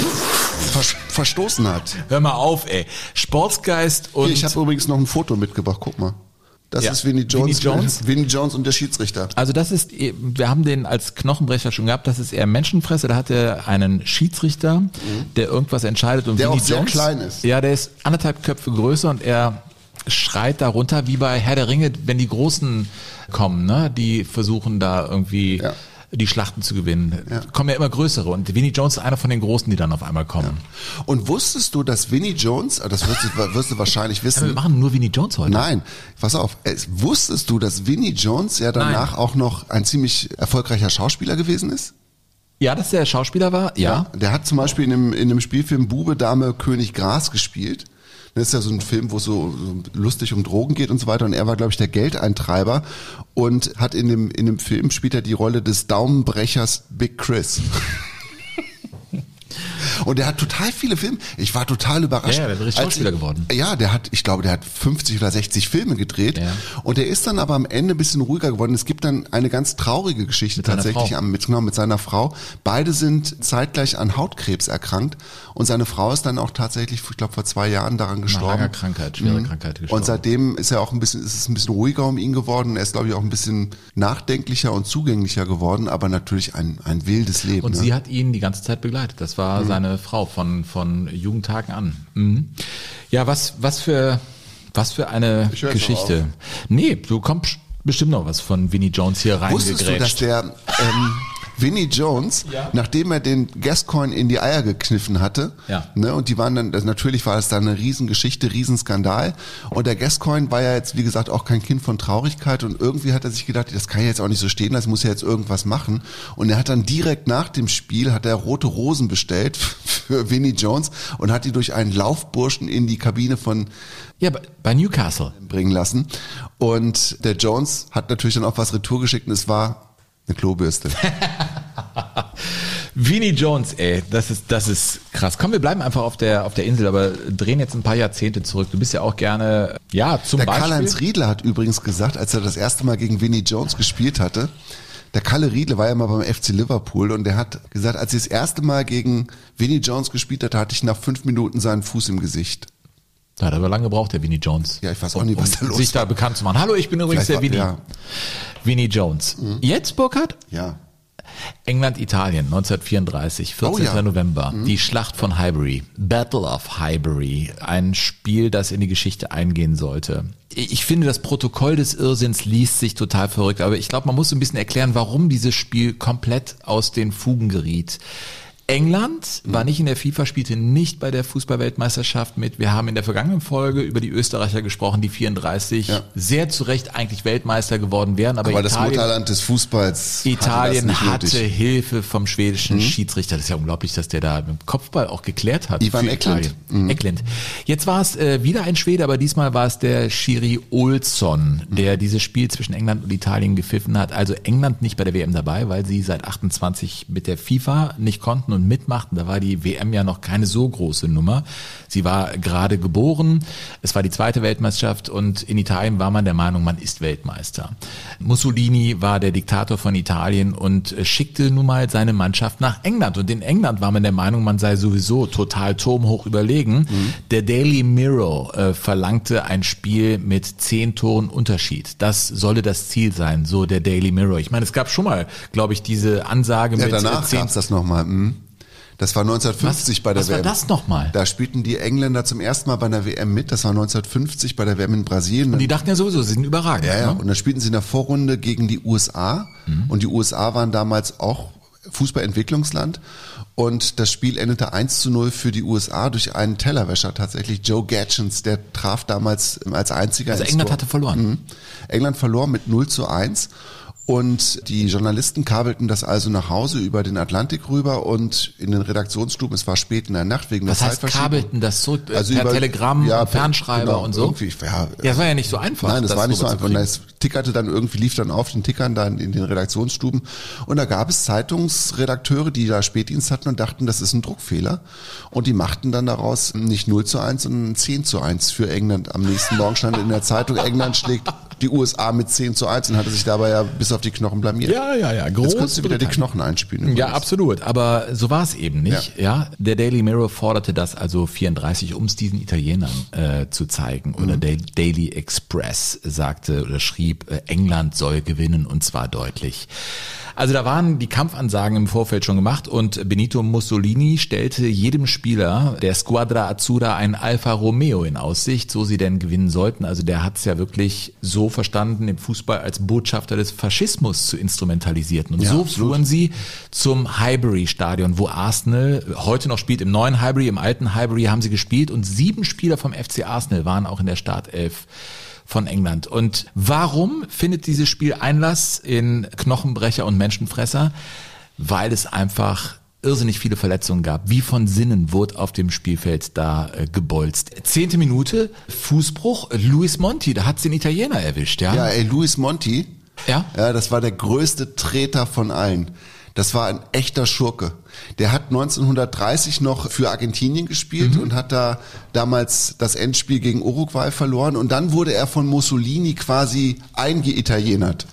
ver- verstoßen hat. Hör mal auf, ey. Sportsgeist und... Hier, ich habe übrigens noch ein Foto mitgebracht, guck mal. Das Ja. ist Vinnie Jones, Vinnie Jones? Vinnie Jones und der Schiedsrichter. Also das ist, wir haben den als Knochenbrecher schon gehabt, das ist eher Menschenfresser, da hat er einen Schiedsrichter, der irgendwas entscheidet. Und Der Vinnie auch sehr Jones, klein ist. Ja, der ist anderthalb Köpfe größer und er schreit darunter, wie bei Herr der Ringe, wenn die Großen kommen, ne, die versuchen da irgendwie Ja. die Schlachten zu gewinnen. Ja. Kommen ja immer größere und Vinnie Jones ist einer von den Großen, die dann auf einmal kommen. Und wusstest du, dass Vinnie Jones, das wirst du, wirst du wahrscheinlich Ja, wir wissen. machen nur Vinnie Jones heute. Nein, pass auf. Es, wusstest du, dass Vinnie Jones ja danach Nein. auch noch ein ziemlich erfolgreicher Schauspieler gewesen ist? Ja, dass der Schauspieler war, ja. Der hat zum Beispiel in einem, in einem Spielfilm Bube, Dame, König, Gras gespielt. Das ist ja so ein Film, wo es so, so lustig um Drogen geht und so weiter. Und er war, glaube ich, der Geldeintreiber und hat in dem, in dem Film spielt er die Rolle des Daumenbrechers Big Chris. Und der hat total viele Filme. Ich war total überrascht. Ja, ja, der ist richtig Als Schauspieler ich- geworden. Ja, der hat, ich glaube, der hat fünfzig oder sechzig Filme gedreht. Ja. Und der ist dann aber am Ende ein bisschen ruhiger geworden. Es gibt dann eine ganz traurige Geschichte Mit seiner tatsächlich Frau. am- mit, genau, mit seiner Frau. Beide sind zeitgleich an Hautkrebs erkrankt. Und seine Frau ist dann auch tatsächlich, ich glaube, vor zwei Jahren daran Nach gestorben. langer Krankheit, schwere Mhm. Krankheit gestorben. Und seitdem ist er auch ein bisschen, ist es ein bisschen ruhiger um ihn geworden. Er ist, glaube ich, auch ein bisschen nachdenklicher und zugänglicher geworden, aber natürlich ein, ein wildes Leben. Und ne? sie hat ihn die ganze Zeit begleitet. Das war seine Frau von, von Jugendtagen an. Mhm. Ja, was, was für, was für eine Ich hör jetzt Geschichte. Nee, du kommst bestimmt noch was von Vinnie Jones hier Wusstest du, dass reingegrätscht. der ähm, Vinnie Jones, Ja. nachdem er den Gascoigne in die Eier gekniffen hatte, Ja. ne, und die waren dann, also natürlich war es dann eine Riesengeschichte, Riesenskandal. Und der Gascoigne war ja jetzt, wie gesagt, auch kein Kind von Traurigkeit und irgendwie hat er sich gedacht, das kann ja jetzt auch nicht so stehen lassen, muss ja jetzt irgendwas machen. Und er hat dann direkt nach dem Spiel, hat er rote Rosen bestellt für Vinnie Jones und hat die durch einen Laufburschen in die Kabine von Ja, bei- bei Newcastle. bringen lassen. Und der Jones hat natürlich dann auch was retour geschickt und es war eine Klobürste. Vinnie Jones, ey, das ist, das ist krass. Komm, wir bleiben einfach auf der, auf der Insel, aber drehen jetzt ein paar Jahrzehnte zurück. Du bist ja auch gerne, ja, zum Der Beispiel. Karl-Heinz Riedler hat übrigens gesagt, als er das erste Mal gegen Vinnie Jones gespielt hatte, der Kalle Riedle war ja mal beim F C Liverpool und der hat gesagt, als ich das erste Mal gegen Vinnie Jones gespielt hatte, hatte ich nach fünf Minuten seinen Fuß im Gesicht. Da hat aber lange gebraucht, der Vinnie Jones. Ja, ich weiß auch nicht, was da um los sich da war. bekannt zu machen. Hallo, ich bin übrigens der Vielleicht Vinnie. war- ja. Vinnie Jones. Jetzt, Burkhard? Ja. England, Italien, neunzehnhundertvierunddreißig, vierzehnten Oh ja. November. Die Schlacht von Highbury. Battle of Highbury. Ein Spiel, das in die Geschichte eingehen sollte. Ich finde, das Protokoll des Irrsinns liest sich total verrückt, aber ich glaube, man muss so ein bisschen erklären, warum dieses Spiel komplett aus den Fugen geriet. England war nicht in der FIFA, spielte nicht bei der Fußball-Weltmeisterschaft mit. Wir haben in der vergangenen Folge über die Österreicher gesprochen, die vierunddreißig ja. sehr zu Recht eigentlich Weltmeister geworden wären. Aber, aber Italien, das Mutterland des Fußballs Italien hatte, hatte Hilfe vom schwedischen mhm. Schiedsrichter. Das ist ja unglaublich, dass der da mit dem Kopfball auch geklärt hat. Ivan Eklund. Mhm. Eklund. Jetzt war es äh, wieder ein Schwede, aber diesmal war es der Schiri Olsson, der mhm. dieses Spiel zwischen England und Italien gepfiffen hat. Also England nicht bei der W M dabei, weil sie seit achtundzwanzig mit der FIFA nicht konnten und mitmachten. Da war die W M ja noch keine so große Nummer. Sie war gerade geboren. Es war die zweite Weltmeisterschaft und in Italien war man der Meinung, man ist Weltmeister. Mussolini war der Diktator von Italien und schickte nun mal seine Mannschaft nach England. Und in England war man der Meinung, man sei sowieso total turmhoch überlegen. Mhm. Der Daily Mirror äh, verlangte ein Spiel mit zehn Toren Unterschied. Das solle das Ziel sein, so der Daily Mirror. Ich meine, es gab schon mal, glaube ich, diese Ansage ja, mit danach zehn. Gab's das nochmal. Mhm. Das war neunzehnhundertfünfzig was, bei der was W M. Was war das nochmal? Da spielten die Engländer zum ersten Mal bei einer W M mit. Das war neunzehnhundertfünfzig bei der W M in Brasilien. Und die dachten ja sowieso, sie sind überragend. Ja, ja. Ne? Und dann spielten sie in der Vorrunde gegen die U S A. Mhm. Und die U S A waren damals auch Fußballentwicklungsland. Und das Spiel endete eins zu null für die U S A durch einen Tellerwäscher tatsächlich. Joe Gatchins, der traf damals als einziger. Also England hatte verloren. Mhm. England verlor mit null zu eins. Und die Journalisten kabelten das also nach Hause über den Atlantik rüber und in den Redaktionsstuben, es war spät in der Nacht wegen der Zeitverschiebung. Was heißt kabelten das zurück? Also per über, Telegramm, ja, Fernschreiber genau, und so? Ja, ja, das war ja nicht so einfach. Nein, das, das war nicht so einfach. Und es tickerte dann irgendwie, lief dann auf den Tickern da in den Redaktionsstuben. Und da gab es Zeitungsredakteure, die da Spätdienst hatten und dachten, das ist ein Druckfehler. Und die machten dann daraus nicht null zu eins, sondern zehn zu eins für England. Am nächsten Morgen stand in der Zeitung, England schlägt die U S A mit zehn zu eins und hatte sich dabei ja bis auf die Knochen blamiert. Ja, ja, ja. Groß Jetzt kannst du wieder die Knochen einspielen. Übrigens. Ja, absolut. Aber so war es eben nicht. Ja. ja. Der Daily Mirror forderte das also vierunddreißig, um es diesen Italienern äh, zu zeigen. Oder mhm. der Daily Express sagte oder schrieb, äh, England soll gewinnen und zwar deutlich. Also da waren die Kampfansagen im Vorfeld schon gemacht und Benito Mussolini stellte jedem Spieler der Squadra Azzurra ein Alfa Romeo in Aussicht, so sie denn gewinnen sollten. Also der hat es ja wirklich so verstanden, den Fußball als Botschafter des Faschismus zu instrumentalisieren. Und ja, so absolut. Fuhren sie zum Highbury-Stadion, wo Arsenal heute noch spielt. Im neuen Highbury, im alten Highbury haben sie gespielt und sieben Spieler vom F C Arsenal waren auch in der Startelf von England. Und warum findet dieses Spiel Einlass in Knochenbrecher und Menschenfresser? Weil es einfach irrsinnig viele Verletzungen gab. Wie von Sinnen wurde auf dem Spielfeld da äh, gebolzt. Zehnte Minute, Fußbruch, Luis Monti, da hat's den Italiener erwischt, ja? Ja, ey, Luis Monti, ja? Ja, das war der größte Treter von allen. Das war ein echter Schurke. Der hat neunzehnhundertdreißig noch für Argentinien gespielt mhm. und hat da damals das Endspiel gegen Uruguay verloren. Und dann wurde er von Mussolini quasi eingeitalienert.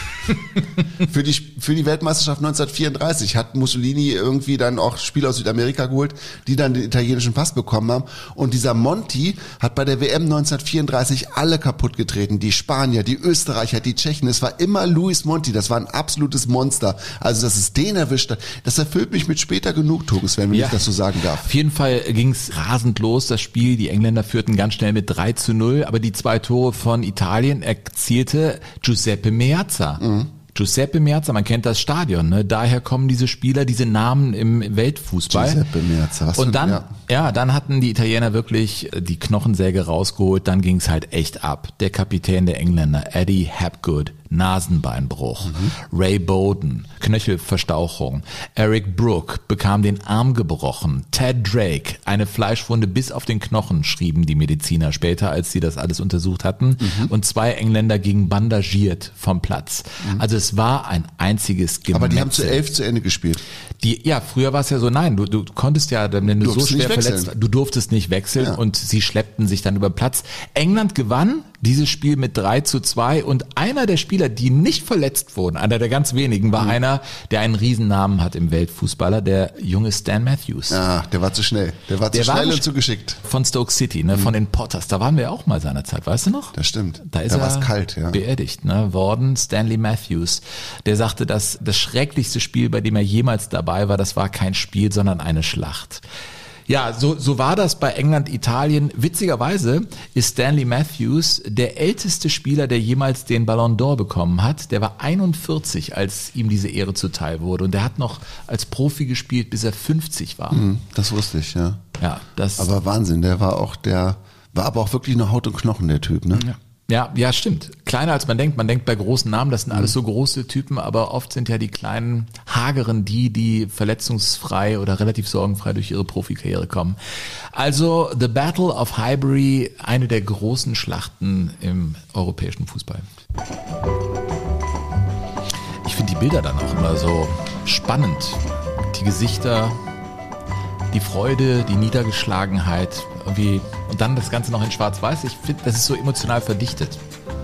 für die für die Weltmeisterschaft neunzehnhundertvierunddreißig hat Mussolini irgendwie dann auch Spieler aus Südamerika geholt, die dann den italienischen Pass bekommen haben. Und dieser Monti hat bei der W M neunzehnhundertvierunddreißig alle kaputt getreten. Die Spanier, die Österreicher, die Tschechen. Es war immer Luis Monti. Das war ein absolutes Monster. Also, dass es den erwischt hat, das erfüllt mich mit später Genugtuung, wenn ja. ich das so sagen darf. Auf jeden Fall ging es rasend los, das Spiel. Die Engländer führten ganz schnell mit drei zu null. Aber die zwei Tore von Italien erzielte Giuseppe Meazza. Mhm. Giuseppe Meazza, man kennt das Stadion, ne? Daher kommen diese Spieler, diese Namen im Weltfußball. Giuseppe Meazza. Was und dann, ja. ja, dann hatten die Italiener wirklich die Knochensäge rausgeholt, dann ging's halt echt ab. Der Kapitän der Engländer, Eddie Hapgood, Nasenbeinbruch, mhm. Ray Bowden, Knöchelverstauchung, Eric Brooke bekam den Arm gebrochen, Ted Drake, eine Fleischwunde bis auf den Knochen, schrieben die Mediziner später, als sie das alles untersucht hatten, mhm. und zwei Engländer gingen bandagiert vom Platz. Mhm. Also es war ein einziges Gemetzel. Aber die haben zu elf zu Ende gespielt. Die, ja, früher war es ja so, nein, du, du konntest ja, wenn du so schwer verletzt warst, du durftest nicht wechseln ja. und sie schleppten sich dann über Platz. England gewann dieses Spiel mit drei zu zwei und einer der Spieler, die nicht verletzt wurden, einer der ganz wenigen, war mhm. einer, der einen Riesennamen hat im Weltfußballer, der junge Stan Matthews. Ja, der war zu schnell. Der war zu der schnell war und zu geschickt. Von Stoke City, ne, mhm. von den Potters. Da waren wir auch mal seinerzeit, weißt du noch? Das stimmt. Da ist da er war's kalt, ja. beerdigt, ne, worden. Stanley Matthews. Der sagte, dass das schrecklichste Spiel, bei dem er jemals dabei war, das war kein Spiel, sondern eine Schlacht. Ja, so, so war das bei England, Italien. Witzigerweise ist Stanley Matthews der älteste Spieler, der jemals den Ballon d'Or bekommen hat. Der war einundvierzig, als ihm diese Ehre zuteil wurde. Und der hat noch als Profi gespielt, bis er fünfzig war. Das wusste ich, ja. Ja, das. Aber Wahnsinn, der war auch der, war aber auch wirklich nur Haut und Knochen, der Typ, ne? Ja. Ja, ja, stimmt. Kleiner als man denkt. Man denkt bei großen Namen, das sind alles so große Typen, aber oft sind ja die kleinen Hageren die, die verletzungsfrei oder relativ sorgenfrei durch ihre Profikarriere kommen. Also The Battle of Highbury, eine der großen Schlachten im europäischen Fußball. Ich finde die Bilder dann auch immer so spannend. Die Gesichter, die Freude, die Niedergeschlagenheit, irgendwie, und dann das Ganze noch in Schwarz-Weiß. Ich finde, das ist so emotional verdichtet.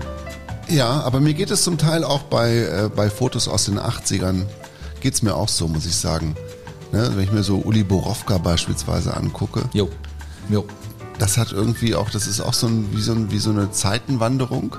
Ja, aber mir geht es zum Teil auch bei, äh, bei Fotos aus den achtzigern, geht's mir auch so, muss ich sagen. Ne, wenn ich mir so Uli Borowka beispielsweise angucke. Jo, jo. Das hat irgendwie auch, das ist auch so, ein, wie, so ein, wie so eine Zeitenwanderung.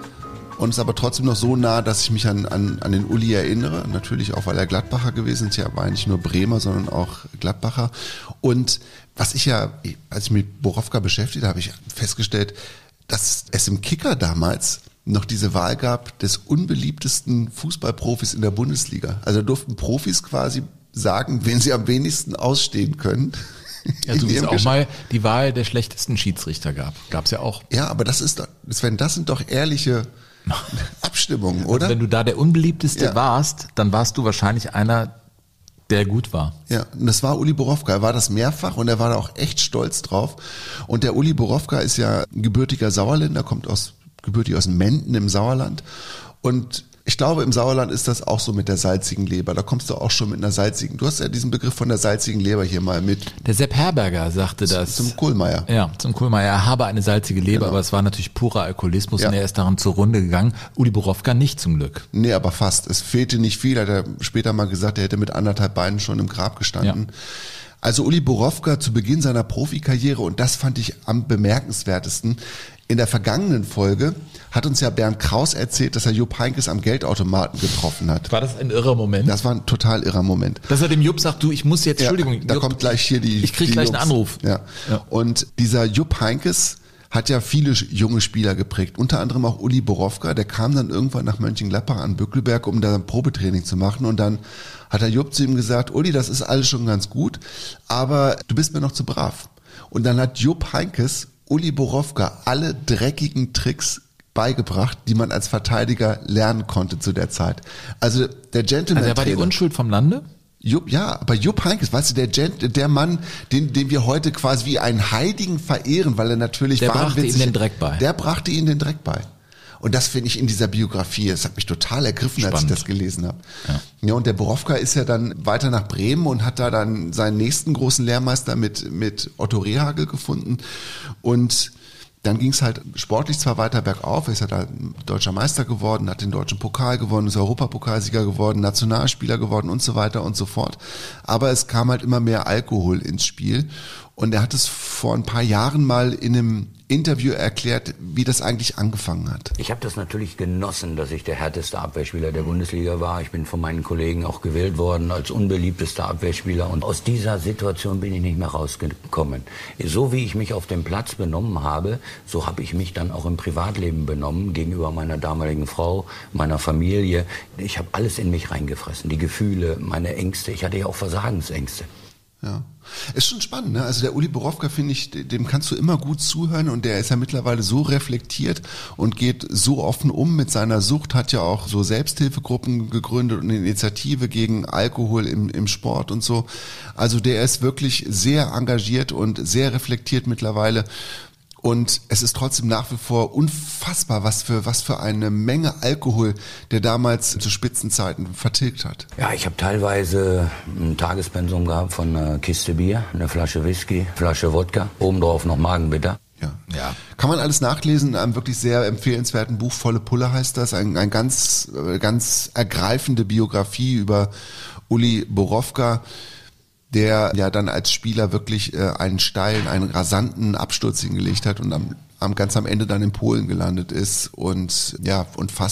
Und ist aber trotzdem noch so nah, dass ich mich an, an, an den Uli erinnere. Natürlich auch, weil er Gladbacher gewesen ist. Ja, war nicht nur Bremer, sondern auch Gladbacher. Und was ich ja, als ich mich mit Borowka beschäftigt habe, habe ich festgestellt, dass es im Kicker damals noch diese Wahl gab des unbeliebtesten Fußballprofis in der Bundesliga. Also da durften Profis quasi sagen, wen sie am wenigsten ausstehen können. Ja, so wie es auch mal die Wahl der schlechtesten Schiedsrichter gab. Gab's ja auch. Ja, aber das ist doch, Sven, das sind doch ehrliche Abstimmungen, oder? Also wenn du da der unbeliebteste Ja. warst, dann warst du wahrscheinlich einer, der gut war. Ja, und das war Uli Borowka. Er war das mehrfach und er war da auch echt stolz drauf. Und der Uli Borowka ist ja ein gebürtiger Sauerländer, kommt aus, gebürtig aus Menden im Sauerland. Und ich glaube, im Sauerland ist das auch so mit der salzigen Leber. Da kommst du auch schon mit einer salzigen, du hast ja diesen Begriff von der salzigen Leber hier mal mit. Der Sepp Herberger sagte das. Zum Kohlmeier. Ja, zum Kohlmeier. Er habe eine salzige Leber, Genau. aber es war natürlich purer Alkoholismus Ja. und er ist daran zur Runde gegangen. Uli Borowka nicht zum Glück. Nee, aber fast. Es fehlte nicht viel. Hat er später mal gesagt, er hätte mit anderthalb Beinen schon im Grab gestanden. Ja. Also Uli Borowka zu Beginn seiner Profikarriere, und das fand ich am bemerkenswertesten, in der vergangenen Folge hat uns ja Bernd Kraus erzählt, dass er Jupp Heynckes am Geldautomaten getroffen hat. War das ein irrer Moment? Das war ein total irrer Moment. Dass er dem Jupp sagt, du, ich muss jetzt, Ja, Entschuldigung. da Jupp, kommt gleich hier die Ich krieg die gleich Jungs. einen Anruf. Ja. Ja. Und dieser Jupp Heynckes hat ja viele junge Spieler geprägt, unter anderem auch Uli Borowka, der kam dann irgendwann nach Mönchengladbach an Bückelberg, um da ein Probetraining zu machen, und dann hat der Jupp zu ihm gesagt, Uli, das ist alles schon ganz gut, aber du bist mir noch zu brav. Und dann hat Jupp Heynckes Uli Borowka alle dreckigen Tricks beigebracht, die man als Verteidiger lernen konnte zu der Zeit. Also der Gentleman Also er war die Unschuld vom Lande? Jupp, ja, aber Jupp Heynckes, weißt du, der Gent, der Mann, den, den wir heute quasi wie einen Heiligen verehren, weil er natürlich Der brachte wahnwitzig- ihm den Dreck bei. Der brachte ihm den Dreck bei. Und das finde ich in dieser Biografie, das hat mich total ergriffen, als ich Spannend. das gelesen habe. Ja. ja, und der Borowka ist ja dann weiter nach Bremen und hat da dann seinen nächsten großen Lehrmeister mit, mit Otto Rehhagel gefunden. Und dann ging es halt sportlich zwar weiter bergauf, er ist ja da deutscher Meister geworden, hat den deutschen Pokal gewonnen, ist Europapokalsieger geworden, Nationalspieler geworden und so weiter und so fort. Aber es kam halt immer mehr Alkohol ins Spiel, und er hat es vor ein paar Jahren mal in einem Interview erklärt, wie das eigentlich angefangen hat. Ich habe das natürlich genossen, dass ich der härteste Abwehrspieler der Bundesliga war. Ich bin von meinen Kollegen auch gewählt worden als unbeliebtester Abwehrspieler. Und aus dieser Situation bin ich nicht mehr rausgekommen. So wie ich mich auf dem Platz benommen habe, so habe ich mich dann auch im Privatleben benommen, gegenüber meiner damaligen Frau, meiner Familie. Ich habe alles in mich reingefressen. Die Gefühle, meine Ängste. Ich hatte ja auch Versagensängste. Ja, ist schon spannend, ne? Also der Uli Borowka, finde ich, dem kannst du immer gut zuhören, und der ist ja mittlerweile so reflektiert und geht so offen um mit seiner Sucht, hat ja auch so Selbsthilfegruppen gegründet und eine Initiative gegen Alkohol im, im Sport und so. Also der ist wirklich sehr engagiert und sehr reflektiert mittlerweile. Und es ist trotzdem nach wie vor unfassbar, was für, was für eine Menge Alkohol der damals zu Spitzenzeiten vertilgt hat. Ja, ich habe teilweise ein Tagespensum gehabt von einer Kiste Bier, eine Flasche Whisky, Flasche Wodka, obendrauf noch Magenbitter. Ja. Ja. Kann man alles nachlesen in einem wirklich sehr empfehlenswerten Buch, Volle Pulle heißt das, ein, ein ganz, ganz ergreifende Biografie über Uli Borowka, der ja dann als Spieler wirklich äh, einen steilen, einen rasanten Absturz hingelegt hat und am, am ganz am Ende dann in Polen gelandet ist und ja und fast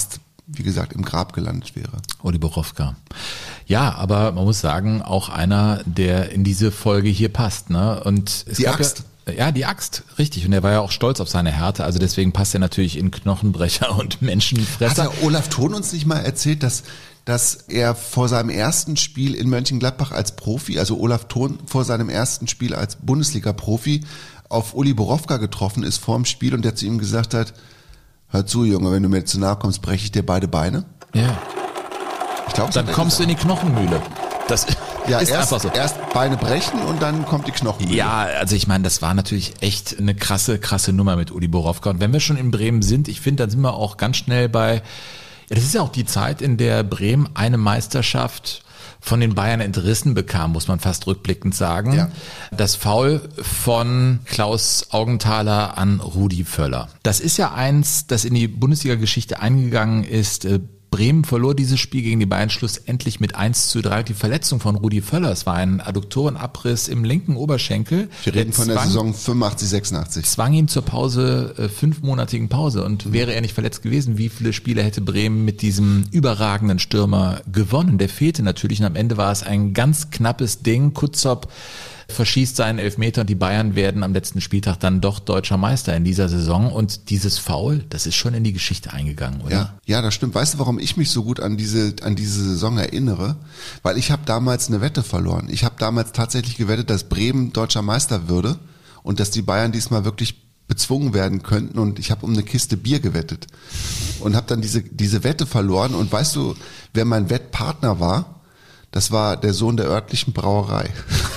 wie gesagt, im Grab gelandet wäre. Uli Borowka. Ja, aber man muss sagen, auch einer, der in diese Folge hier passt. Ne? Und es Die gab Axt. Ja, ja, die Axt, richtig. Und er war ja auch stolz auf seine Härte. Also deswegen passt er natürlich in Knochenbrecher und Menschenfresser. Hat der Olaf Thon uns nicht mal erzählt, dass, dass er vor seinem ersten Spiel in Mönchengladbach als Profi, also Olaf Thon vor seinem ersten Spiel als Bundesliga-Profi auf Uli Borowka getroffen ist vor dem Spiel und der zu ihm gesagt hat, hör zu, Junge, wenn du mir zu nahe kommst, breche ich dir beide Beine. Ja. Ich glaube, Dann kommst du in die Knochenmühle. Das ja, ist erst, einfach so. Erst Beine brechen und dann kommt die Knochenmühle. Ja, also ich meine, das war natürlich echt eine krasse, krasse Nummer mit Uli Borowka. Und wenn wir schon in Bremen sind, ich finde, dann sind wir auch ganz schnell bei, ja, das ist ja auch die Zeit, in der Bremen eine Meisterschaft von den Bayern entrissen bekam, muss man fast rückblickend sagen. Ja. Das Foul von Klaus Augenthaler an Rudi Völler. Das ist ja eins, das in die Bundesliga-Geschichte eingegangen ist. Bremen verlor dieses Spiel gegen die Bayern schlussendlich mit eins zu drei. Die Verletzung von Rudi Völler, es war ein Adduktorenabriss im linken Oberschenkel. Wir reden von der zwang, Saison fünfundachtzig, sechsundachtzig. Zwang ihn zur Pause, äh, fünfmonatigen Pause. Und mhm. wäre er nicht verletzt gewesen, wie viele Spiele hätte Bremen mit diesem überragenden Stürmer gewonnen? Der fehlte natürlich und am Ende war es ein ganz knappes Ding. Kutzop verschießt seinen Elfmeter und die Bayern werden am letzten Spieltag dann doch deutscher Meister in dieser Saison. Und dieses Foul, das ist schon in die Geschichte eingegangen, oder? Ja, ja, das stimmt. Weißt du, warum ich mich so gut an diese an diese Saison erinnere? Weil ich habe damals eine Wette verloren. Ich habe damals tatsächlich gewettet, dass Bremen deutscher Meister würde und dass die Bayern diesmal wirklich bezwungen werden könnten. Und ich habe um eine Kiste Bier gewettet und habe dann diese diese Wette verloren. Und weißt du, wer mein Wettpartner war? Das war der Sohn der örtlichen Brauerei.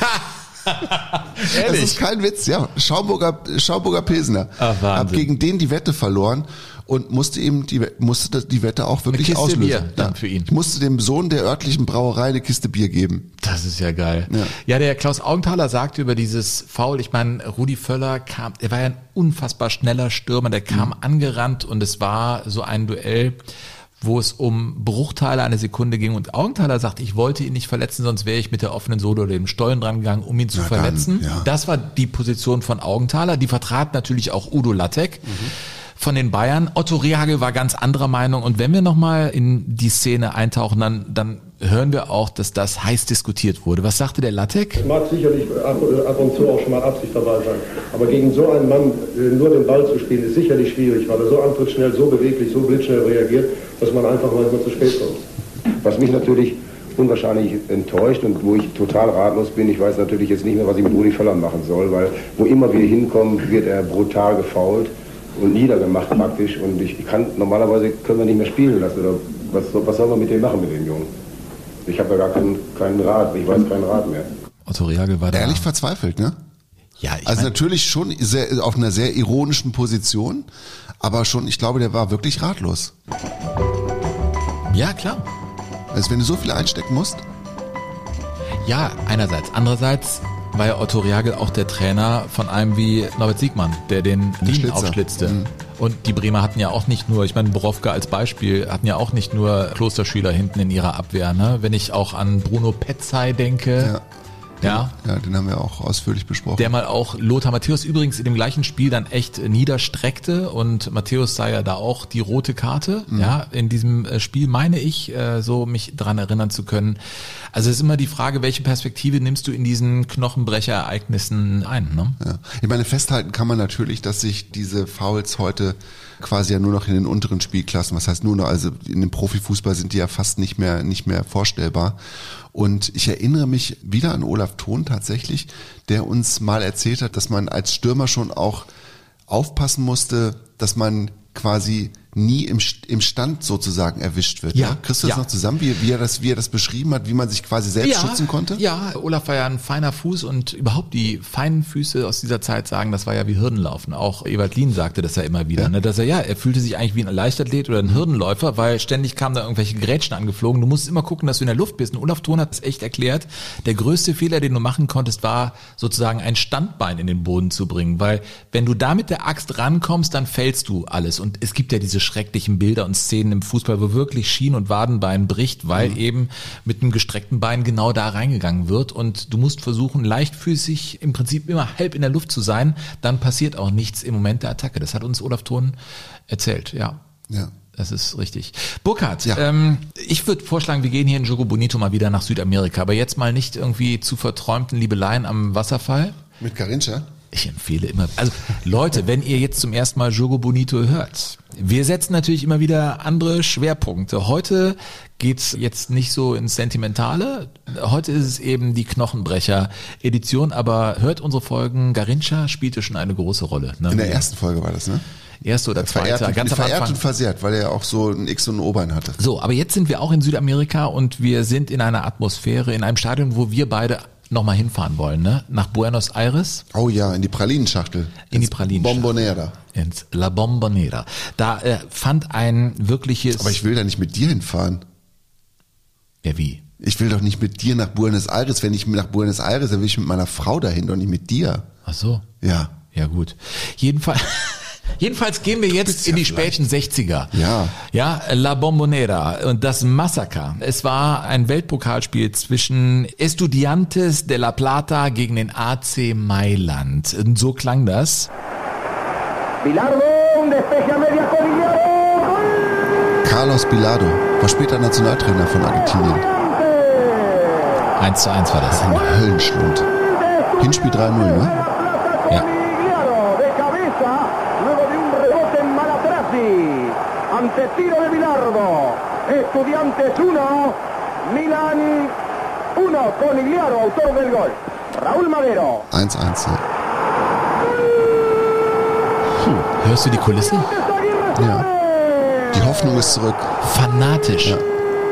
Das ist kein Witz, ja. Schaumburger, Schaumburger Pilsner. Ach, Wahnsinn. Hab gegen den die Wette verloren und musste ihm die, musste die Wette auch wirklich eine Kiste auslösen. Bier dann ja. für ihn. Ich musste dem Sohn der örtlichen Brauerei eine Kiste Bier geben. Das ist ja geil. Ja, ja der Klaus Augenthaler sagte über dieses Foul, ich meine, Rudi Völler kam, er war ja ein unfassbar schneller Stürmer, der kam mhm. angerannt und es war so ein Duell, wo es um Bruchteile einer Sekunde ging und Augenthaler sagt, ich wollte ihn nicht verletzen, sonst wäre ich mit der offenen Sohle oder dem Stollen dran gegangen, um ihn zu ja, verletzen. Dann, ja. Das war die Position von Augenthaler, die vertrat natürlich auch Udo Lattek mhm. von den Bayern. Otto Rehhagel war ganz anderer Meinung und wenn wir nochmal in die Szene eintauchen, dann, dann hören wir auch, dass das heiß diskutiert wurde. Was sagte der Lattek? Es mag sicherlich ab, ab und zu auch schon mal Absicht dabei sein, aber gegen so einen Mann nur den Ball zu spielen, ist sicherlich schwierig, weil er so antrittsschnell, so beweglich, so blitzschnell reagiert, dass man einfach manchmal zu spät kommt. Was mich natürlich unwahrscheinlich enttäuscht und wo ich total ratlos bin, ich weiß natürlich jetzt nicht mehr, was ich mit Rudi Völler machen soll, weil wo immer wir hinkommen, wird er brutal gefoult und niedergemacht praktisch und ich kann, normalerweise können wir nicht mehr spielen lassen oder was, was soll man mit dem machen, mit dem Jungen? Ich habe ja gar keinen, keinen Rat, ich weiß keinen Rat mehr. Otto Rehhagel war da. Ehrlich verzweifelt, ne? Ja, ich also mein, natürlich schon sehr, auf einer sehr ironischen Position, aber schon, ich glaube, der war wirklich ratlos. Ja, klar. Also wenn du so viel einstecken musst. Ja, einerseits. Andererseits war ja Otto Rehhagel auch der Trainer von einem wie Norbert Siegmann, der den Dien aufschlitzte. Mhm. Und die Bremer hatten ja auch nicht nur, ich meine Borowka als Beispiel, hatten ja auch nicht nur Klosterschüler hinten in ihrer Abwehr. Ne? Wenn ich auch an Bruno Petzai denke, ja. Ja. ja, den haben wir auch ausführlich besprochen. Der mal auch Lothar Matthäus übrigens in dem gleichen Spiel dann echt niederstreckte und Matthäus sah ja da auch die rote Karte. Mhm. Ja, in diesem Spiel meine ich, so mich dran erinnern zu können. Also es ist immer die Frage, welche Perspektive nimmst du in diesen Knochenbrecherereignissen ein? Ne? Ja. Ich meine, festhalten kann man natürlich, dass sich diese Fouls heute quasi ja nur noch in den unteren Spielklassen, was heißt nur noch, also in dem Profifußball sind die ja fast nicht mehr, nicht mehr vorstellbar. Und ich erinnere mich wieder an Olaf Thon tatsächlich, der uns mal erzählt hat, dass man als Stürmer schon auch aufpassen musste, dass man quasi nie im, im Stand sozusagen erwischt wird. Ja, ja? Kriegst du das ja. noch zusammen, wie, wie, er das, wie er das beschrieben hat, wie man sich quasi selbst ja, schützen konnte? Ja, Olaf war ja ein feiner Fuß und überhaupt die feinen Füße aus dieser Zeit sagen, das war ja wie Hürdenlaufen. Auch Ewald Lien sagte das ja immer wieder, ja. Ne, dass er ja, er fühlte sich eigentlich wie ein Leichtathlet oder ein Hürdenläufer, weil ständig kamen da irgendwelche Grätschen angeflogen. Du musst immer gucken, dass du in der Luft bist. Und Olaf Thon hat es echt erklärt, der größte Fehler, den du machen konntest, war sozusagen ein Standbein in den Boden zu bringen, weil wenn du da mit der Axt rankommst, dann fällst du alles. Und es gibt ja diese schrecklichen Bilder und Szenen im Fußball, wo wirklich Schien- und Wadenbein bricht, weil mhm. eben mit einem gestreckten Bein genau da reingegangen wird und du musst versuchen, leichtfüßig im Prinzip immer halb in der Luft zu sein, dann passiert auch nichts im Moment der Attacke. Das hat uns Olaf Thon erzählt, ja. Ja. Das ist richtig. Burkhard, Ja. ähm, ich würde vorschlagen, wir gehen hier in Jogo Bonito mal wieder nach Südamerika, aber jetzt mal nicht irgendwie zu verträumten Liebeleien am Wasserfall. Mit Garrincha? Ich empfehle immer, also Leute, wenn ihr jetzt zum ersten Mal Jogo Bonito hört, wir setzen natürlich immer wieder andere Schwerpunkte. Heute geht's jetzt nicht so ins Sentimentale, heute ist es eben die Knochenbrecher-Edition, aber hört unsere Folgen, Garrincha spielte schon eine große Rolle. Ne? In der ersten Folge war das, ne? Erste oder zweite, Verehrt, ganz am verehrt Anfang. und versehrt, weil er ja auch so ein X und ein O-Bein hatte. So, aber jetzt sind wir auch in Südamerika und wir sind in einer Atmosphäre, in einem Stadion, wo wir beide nochmal hinfahren wollen, ne? Nach Buenos Aires. Oh ja, in die Pralinenschachtel. In die Ins Pralinenschachtel. Bombonera. Ins La Bombonera. Da äh, fand ein wirkliches... Aber ich will da nicht mit dir hinfahren. Ja, wie? Ich will doch nicht mit dir nach Buenos Aires. Wenn ich nach Buenos Aires, dann will ich mit meiner Frau dahin, doch nicht mit dir. Ach so. Ja. Ja, gut. Jedenfalls... Jedenfalls gehen wir jetzt bist in ja die späten sechziger. Ja. Ja, La Bombonera und das Massaker. Es war ein Weltpokalspiel zwischen Estudiantes de La Plata gegen den A C Mailand. Und so klang das. Bilardo, un despeje a media Codigliaro. Carlos Bilardo war später Nationaltrainer von Argentinien. eins zu eins war das. Ein Höllenschlund. Hinspiel drei null, ne? Ja. De cabeza, luego de un rebote en Malatrasi. Ante tiro de Bilardo. Estudiantes uno, Milan uno. Conigliaro, autor del gol. Raúl Madero. eins eins, ja. Hörst du die Kulisse? Ja. Die Hoffnung ist zurück. Fanatisch. Ja.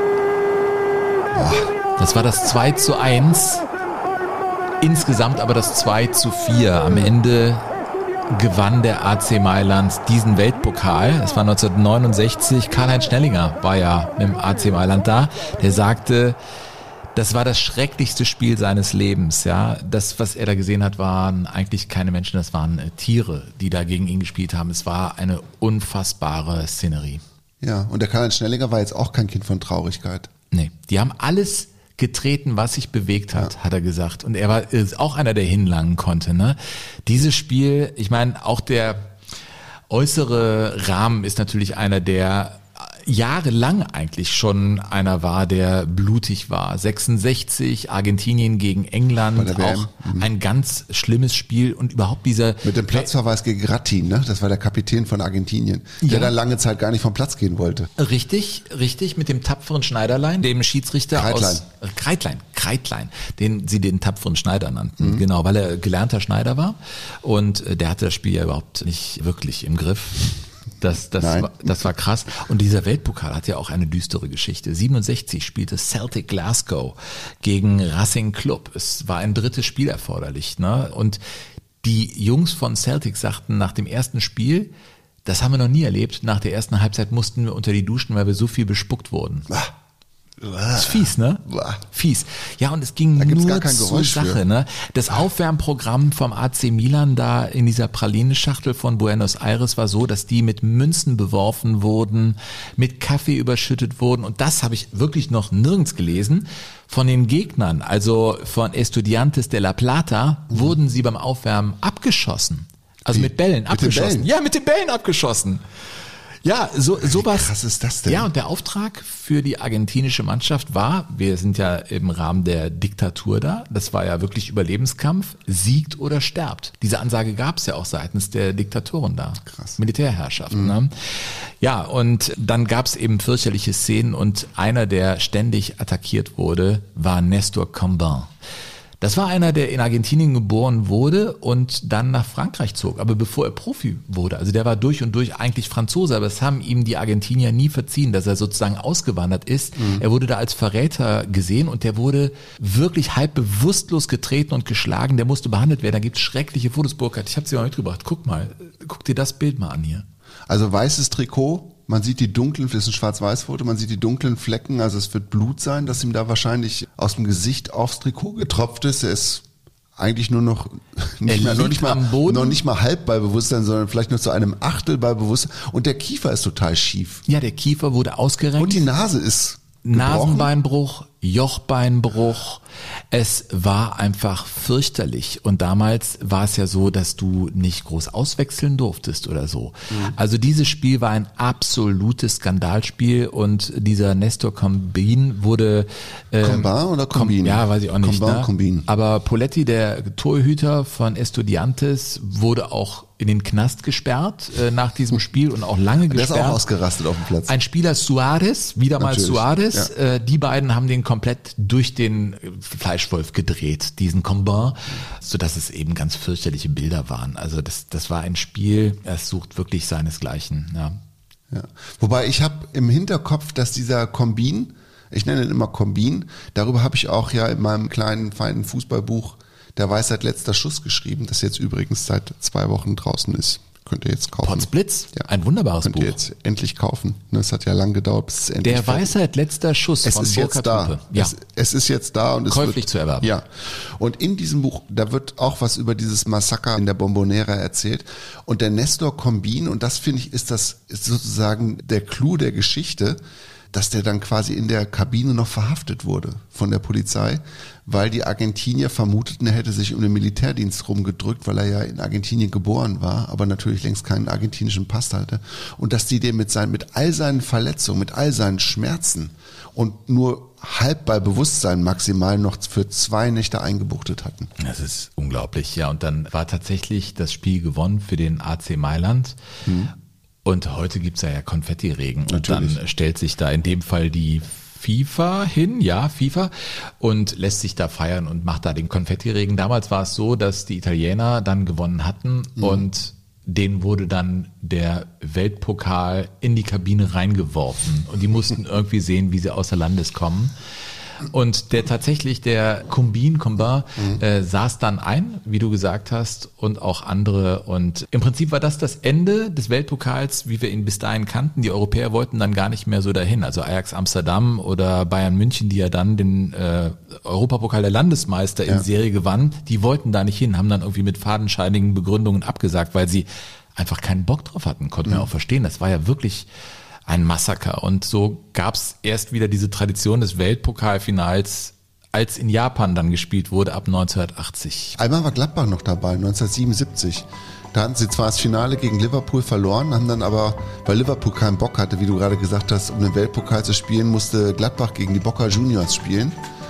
Das war das zwei zu eins. Insgesamt aber das zwei zu vier. Am Ende gewann der A C Mailand diesen Weltpokal. Es war neunzehnhundertneunundsechzig. Karl-Heinz Schnellinger war ja mit dem A C Mailand da. Der sagte, das war das schrecklichste Spiel seines Lebens. Ja, das, was er da gesehen hat, waren eigentlich keine Menschen, das waren äh, Tiere, die da gegen ihn gespielt haben. Es war eine unfassbare Szenerie. Ja, und der Karl-Heinz Schnellinger war jetzt auch kein Kind von Traurigkeit. Nee, die haben alles getreten, was sich bewegt hat, ja. hat er gesagt. Und er war ist auch einer, der hinlangen konnte. Ne? Dieses Spiel, ich meine, auch der äußere Rahmen ist natürlich einer, der jahrelang eigentlich schon einer war, der blutig war. sechsundsechzig, Argentinien gegen England, auch mhm. ein ganz schlimmes Spiel und überhaupt dieser... Mit dem Platzverweis gegen Rattin, ne? Das war der Kapitän von Argentinien, der ja. dann lange Zeit gar nicht vom Platz gehen wollte. Richtig, richtig, mit dem tapferen Schneiderlein, dem Schiedsrichter Kreitlein. aus... Äh, Kreitlein, Kreitlein, den sie den tapferen Schneider nannten, mhm. genau, weil er gelernter Schneider war und äh, der hatte das Spiel ja überhaupt nicht wirklich im Griff. Das, das, war, das war krass. Und dieser Weltpokal hat ja auch eine düstere Geschichte. siebenundsechzig spielte Celtic Glasgow gegen Racing Club. Es war ein drittes Spiel erforderlich. Ne? Und die Jungs von Celtic sagten nach dem ersten Spiel, das haben wir noch nie erlebt, nach der ersten Halbzeit mussten wir unter die Duschen, weil wir so viel bespuckt wurden. Das ist fies, ne? Fies. Ja, und es ging da gibt's nur gar kein zur Geräusch Sache, für. ne? Das Aufwärmprogramm vom A C Milan da in dieser Pralinenschachtel von Buenos Aires war so, dass die mit Münzen beworfen wurden, mit Kaffee überschüttet wurden und das habe ich wirklich noch nirgends gelesen. Von den Gegnern, also von Estudiantes de La Plata, mhm. wurden sie beim Aufwärmen abgeschossen. Also Wie? mit Bällen mit abgeschossen. Den Bällen? Ja, mit den Bällen abgeschossen. Ja, so sowas. Wie krass ist das denn? Ja, und der Auftrag für die argentinische Mannschaft war, wir sind ja im Rahmen der Diktatur da, das war ja wirklich Überlebenskampf, siegt oder sterbt. Diese Ansage gab es ja auch seitens der Diktatoren da. Krass. Militärherrschaft. Mhm. Ne? Ja, und dann gab es eben fürchterliche Szenen und einer, der ständig attackiert wurde, war Nestor Combin. Das war einer, der in Argentinien geboren wurde und dann nach Frankreich zog, aber bevor er Profi wurde. Also der war durch und durch eigentlich Franzose, aber es haben ihm die Argentinier nie verziehen, dass er sozusagen ausgewandert ist. Mhm. Er wurde da als Verräter gesehen und der wurde wirklich halb bewusstlos getreten und geschlagen. Der musste behandelt werden. Da gibt es schreckliche Fotos, Burkhard. Ich habe sie mal mitgebracht. Guck mal, guck dir das Bild mal an hier. Also weißes Trikot. Man sieht die dunklen, das ist ein Schwarz-Weiß-Foto, man sieht die dunklen Flecken, also es wird Blut sein, dass ihm da wahrscheinlich aus dem Gesicht aufs Trikot getropft ist. Er ist eigentlich nur noch nicht, mehr, noch, nicht mal, noch nicht mal halb bei Bewusstsein, sondern vielleicht nur zu einem Achtel bei Bewusstsein. Und der Kiefer ist total schief. Ja, der Kiefer wurde ausgerenkt. Und die Nase ist gebrochen. Nasenbeinbruch, Jochbeinbruch. Es war einfach fürchterlich und damals war es ja so, dass du nicht groß auswechseln durftest oder so. Mhm. Also dieses Spiel war ein absolutes Skandalspiel und dieser Nestor Combin wurde... Ähm, Combin oder Combin? Com- ja, weiß ich auch nicht. Combin, ne? Combin. Aber Poletti, der Torhüter von Estudiantes, wurde auch in den Knast gesperrt äh, nach diesem Spiel und auch lange gesperrt. Der ist auch ausgerastet auf dem Platz. Ein Spieler Suarez, wieder mal Natürlich, Suarez, ja. äh, die beiden haben den komplett durch den Fleischwolf gedreht, diesen Combin, sodass es eben ganz fürchterliche Bilder waren. Also das, das war ein Spiel, es sucht wirklich seinesgleichen. Ja. Ja. Wobei ich habe im Hinterkopf, dass dieser Combin, ich nenne ihn immer Combin, darüber habe ich auch ja in meinem kleinen, feinen Fußballbuch Der Weisheit letzter Schuss geschrieben, das jetzt übrigens seit zwei Wochen draußen ist. Könnt ihr jetzt kaufen. Potzblitz, ja. Ein wunderbares Könnt Buch. Könnt ihr jetzt endlich kaufen. Es hat ja lang gedauert, bis es endlich Der Weisheit letzter Schuss es von ist jetzt Burkhard da. Hupe. Ja. Es, es ist jetzt da und es käuflich wird, zu erwerben. Ja. Und in diesem Buch, da wird auch was über dieses Massaker in der Bombonera erzählt. Und der Nestor Combin, und das finde ich, ist das ist sozusagen der Clou der Geschichte, dass der dann quasi in der Kabine noch verhaftet wurde von der Polizei, weil die Argentinier vermuteten, er hätte sich um den Militärdienst rumgedrückt, weil er ja in Argentinien geboren war, aber natürlich längst keinen argentinischen Pass hatte. Und dass die den mit, seinen, mit all seinen Verletzungen, mit all seinen Schmerzen und nur halb bei Bewusstsein maximal noch für zwei Nächte eingebuchtet hatten. Das ist unglaublich, ja. Und dann war tatsächlich das Spiel gewonnen für den A C Mailand. Hm. Und heute gibt's ja, ja Konfettiregen. Natürlich. Und dann stellt sich da in dem Fall die FIFA hin, ja, FIFA, und lässt sich da feiern und macht da den Konfettiregen. Damals war es so, dass die Italiener dann gewonnen hatten mhm. und denen wurde dann der Weltpokal in die Kabine reingeworfen. Und die mussten irgendwie sehen, wie sie außer Landes kommen. Und der tatsächlich, der Combin, Combin, mhm. äh, saß dann ein, wie du gesagt hast, und auch andere. Und im Prinzip war das das Ende des Weltpokals, wie wir ihn bis dahin kannten. Die Europäer wollten dann gar nicht mehr so dahin. Also Ajax Amsterdam oder Bayern München, die ja dann den äh, Europapokal der Landesmeister ja. in Serie gewannen, die wollten da nicht hin, haben dann irgendwie mit fadenscheinigen Begründungen abgesagt, weil sie einfach keinen Bock drauf hatten. Konnten wir mhm. auch verstehen. Das war ja wirklich ein Massaker. Und so gab's erst wieder diese Tradition des Weltpokalfinals, als in Japan dann gespielt wurde, ab neunzehnhundertachtzig. Einmal war Gladbach noch dabei, neunzehnhundertsiebenundsiebzig. Da hatten sie zwar das Finale gegen Liverpool verloren, haben dann aber, weil Liverpool keinen Bock hatte, wie du gerade gesagt hast, um den Weltpokal zu spielen, musste Gladbach gegen die Boca Juniors spielen.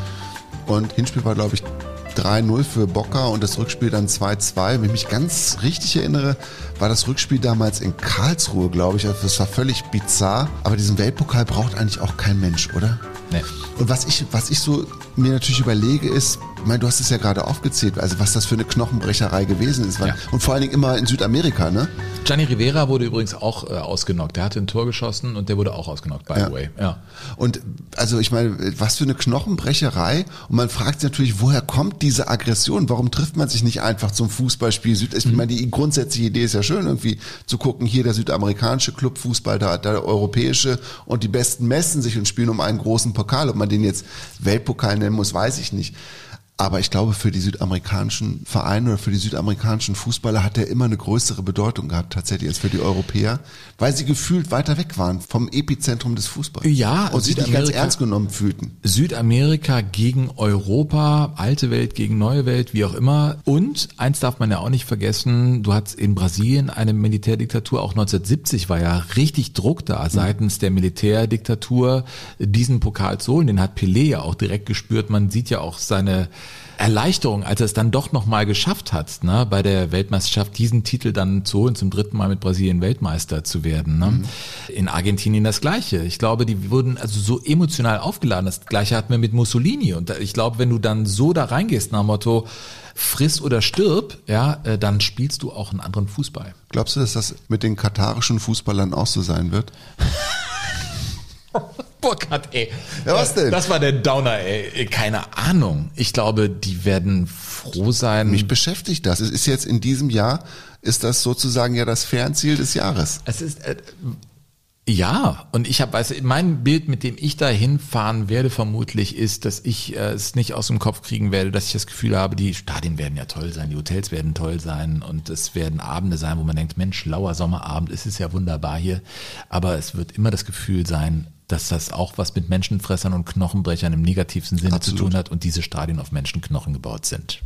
Und Hinspiel war, glaube ich, drei null für Boca und das Rückspiel dann zwei zwei. Wenn ich mich ganz richtig erinnere, war das Rückspiel damals in Karlsruhe, glaube ich. Das war völlig bizarr. Aber diesen Weltpokal braucht eigentlich auch kein Mensch, oder? Nee. Und was ich, was ich so mir natürlich überlege ist, ich meine, du hast es ja gerade aufgezählt, also was das für eine Knochenbrecherei gewesen ist. Ja. Und vor allen Dingen immer in Südamerika, ne? Gianni Rivera wurde übrigens auch äh, ausgenockt. Der hatte ein Tor geschossen und der wurde auch ausgenockt, by ja. the way. Ja. Und also ich meine, was für eine Knochenbrecherei. Und man fragt sich natürlich, woher kommt diese Aggression? Warum trifft man sich nicht einfach zum Fußballspiel? Süd- ich meine, die grundsätzliche Idee ist ja schön, irgendwie zu gucken, hier der südamerikanische Club Fußball, da der europäische und die Besten messen sich und spielen um einen großen Pokal. Ob man den jetzt Weltpokal nennen muss, weiß ich nicht. Aber ich glaube, für die südamerikanischen Vereine oder für die südamerikanischen Fußballer hat er immer eine größere Bedeutung gehabt tatsächlich als für die Europäer, weil sie gefühlt weiter weg waren vom Epizentrum des Fußballs. Ja, und sich nicht ganz ernst genommen fühlten. Südamerika gegen Europa, alte Welt gegen neue Welt, wie auch immer. Und eins darf man ja auch nicht vergessen, du hattest in Brasilien eine Militärdiktatur, auch neunzehnhundertsiebzig war ja richtig Druck da seitens der Militärdiktatur, diesen Pokal zu holen. Den hat Pelé ja auch direkt gespürt. Man sieht ja auch seine Erleichterung, als er es dann doch nochmal geschafft hat, ne, bei der Weltmeisterschaft diesen Titel dann zu holen, zum dritten Mal mit Brasilien Weltmeister zu werden. Ne. Mhm. In Argentinien das Gleiche. Ich glaube, die wurden also so emotional aufgeladen. Das Gleiche hatten wir mit Mussolini. Und ich glaube, wenn du dann so da reingehst nach dem Motto, friss oder stirb, ja, dann spielst du auch einen anderen Fußball. Glaubst du, dass das mit den katarischen Fußballern auch so sein wird? Burkhard, ey. Ja, was denn? Das war der Downer, ey. Keine Ahnung. Ich glaube, die werden froh sein. Mich beschäftigt das. Es ist jetzt in diesem Jahr, ist das sozusagen ja das Fernziel des Jahres. Es ist, äh, Ja, und ich habe, weißt du, mein Bild, mit dem ich da hinfahren werde, vermutlich ist, dass ich äh, es nicht aus dem Kopf kriegen werde, dass ich das Gefühl habe, die Stadien werden ja toll sein, die Hotels werden toll sein und es werden Abende sein, wo man denkt, Mensch, lauer Sommerabend, es ist ja wunderbar hier, aber es wird immer das Gefühl sein, dass das auch was mit Menschenfressern und Knochenbrechern im negativsten Sinne Absolut. zu tun hat und diese Stadien auf Menschenknochen gebaut sind.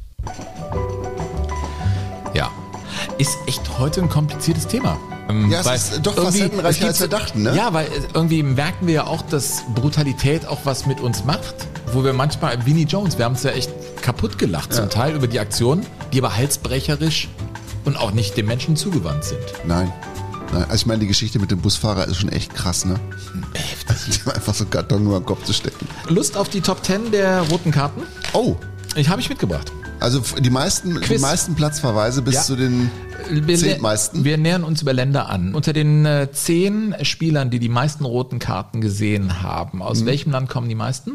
Ja, ist echt heute ein kompliziertes Thema. Ja, es Weil ist doch irgendwie- facettenreicher, es gibt als wir so- dachten, ne? Ja, weil irgendwie merken wir ja auch, dass Brutalität auch was mit uns macht, wo wir manchmal, Vinnie Jones, wir haben es ja echt kaputt gelacht zum Teil über die Aktionen, die aber halsbrecherisch und auch nicht dem Menschen zugewandt sind. Nein. Nein. Also ich meine, die Geschichte mit dem Busfahrer ist schon echt krass, ne? Heftig. Einfach so einen Karton nur am Kopf zu stecken. Lust auf die Top Ten der roten Karten? Oh, Ich habe ich mitgebracht. also die meisten, die Quiz. meisten Platzverweise bis Ja. zu den Wir, zehntmeisten. wir nähern uns über Länder an. Unter den äh, zehn Spielern, die die meisten roten Karten gesehen haben, Mhm. aus welchem Land kommen die meisten?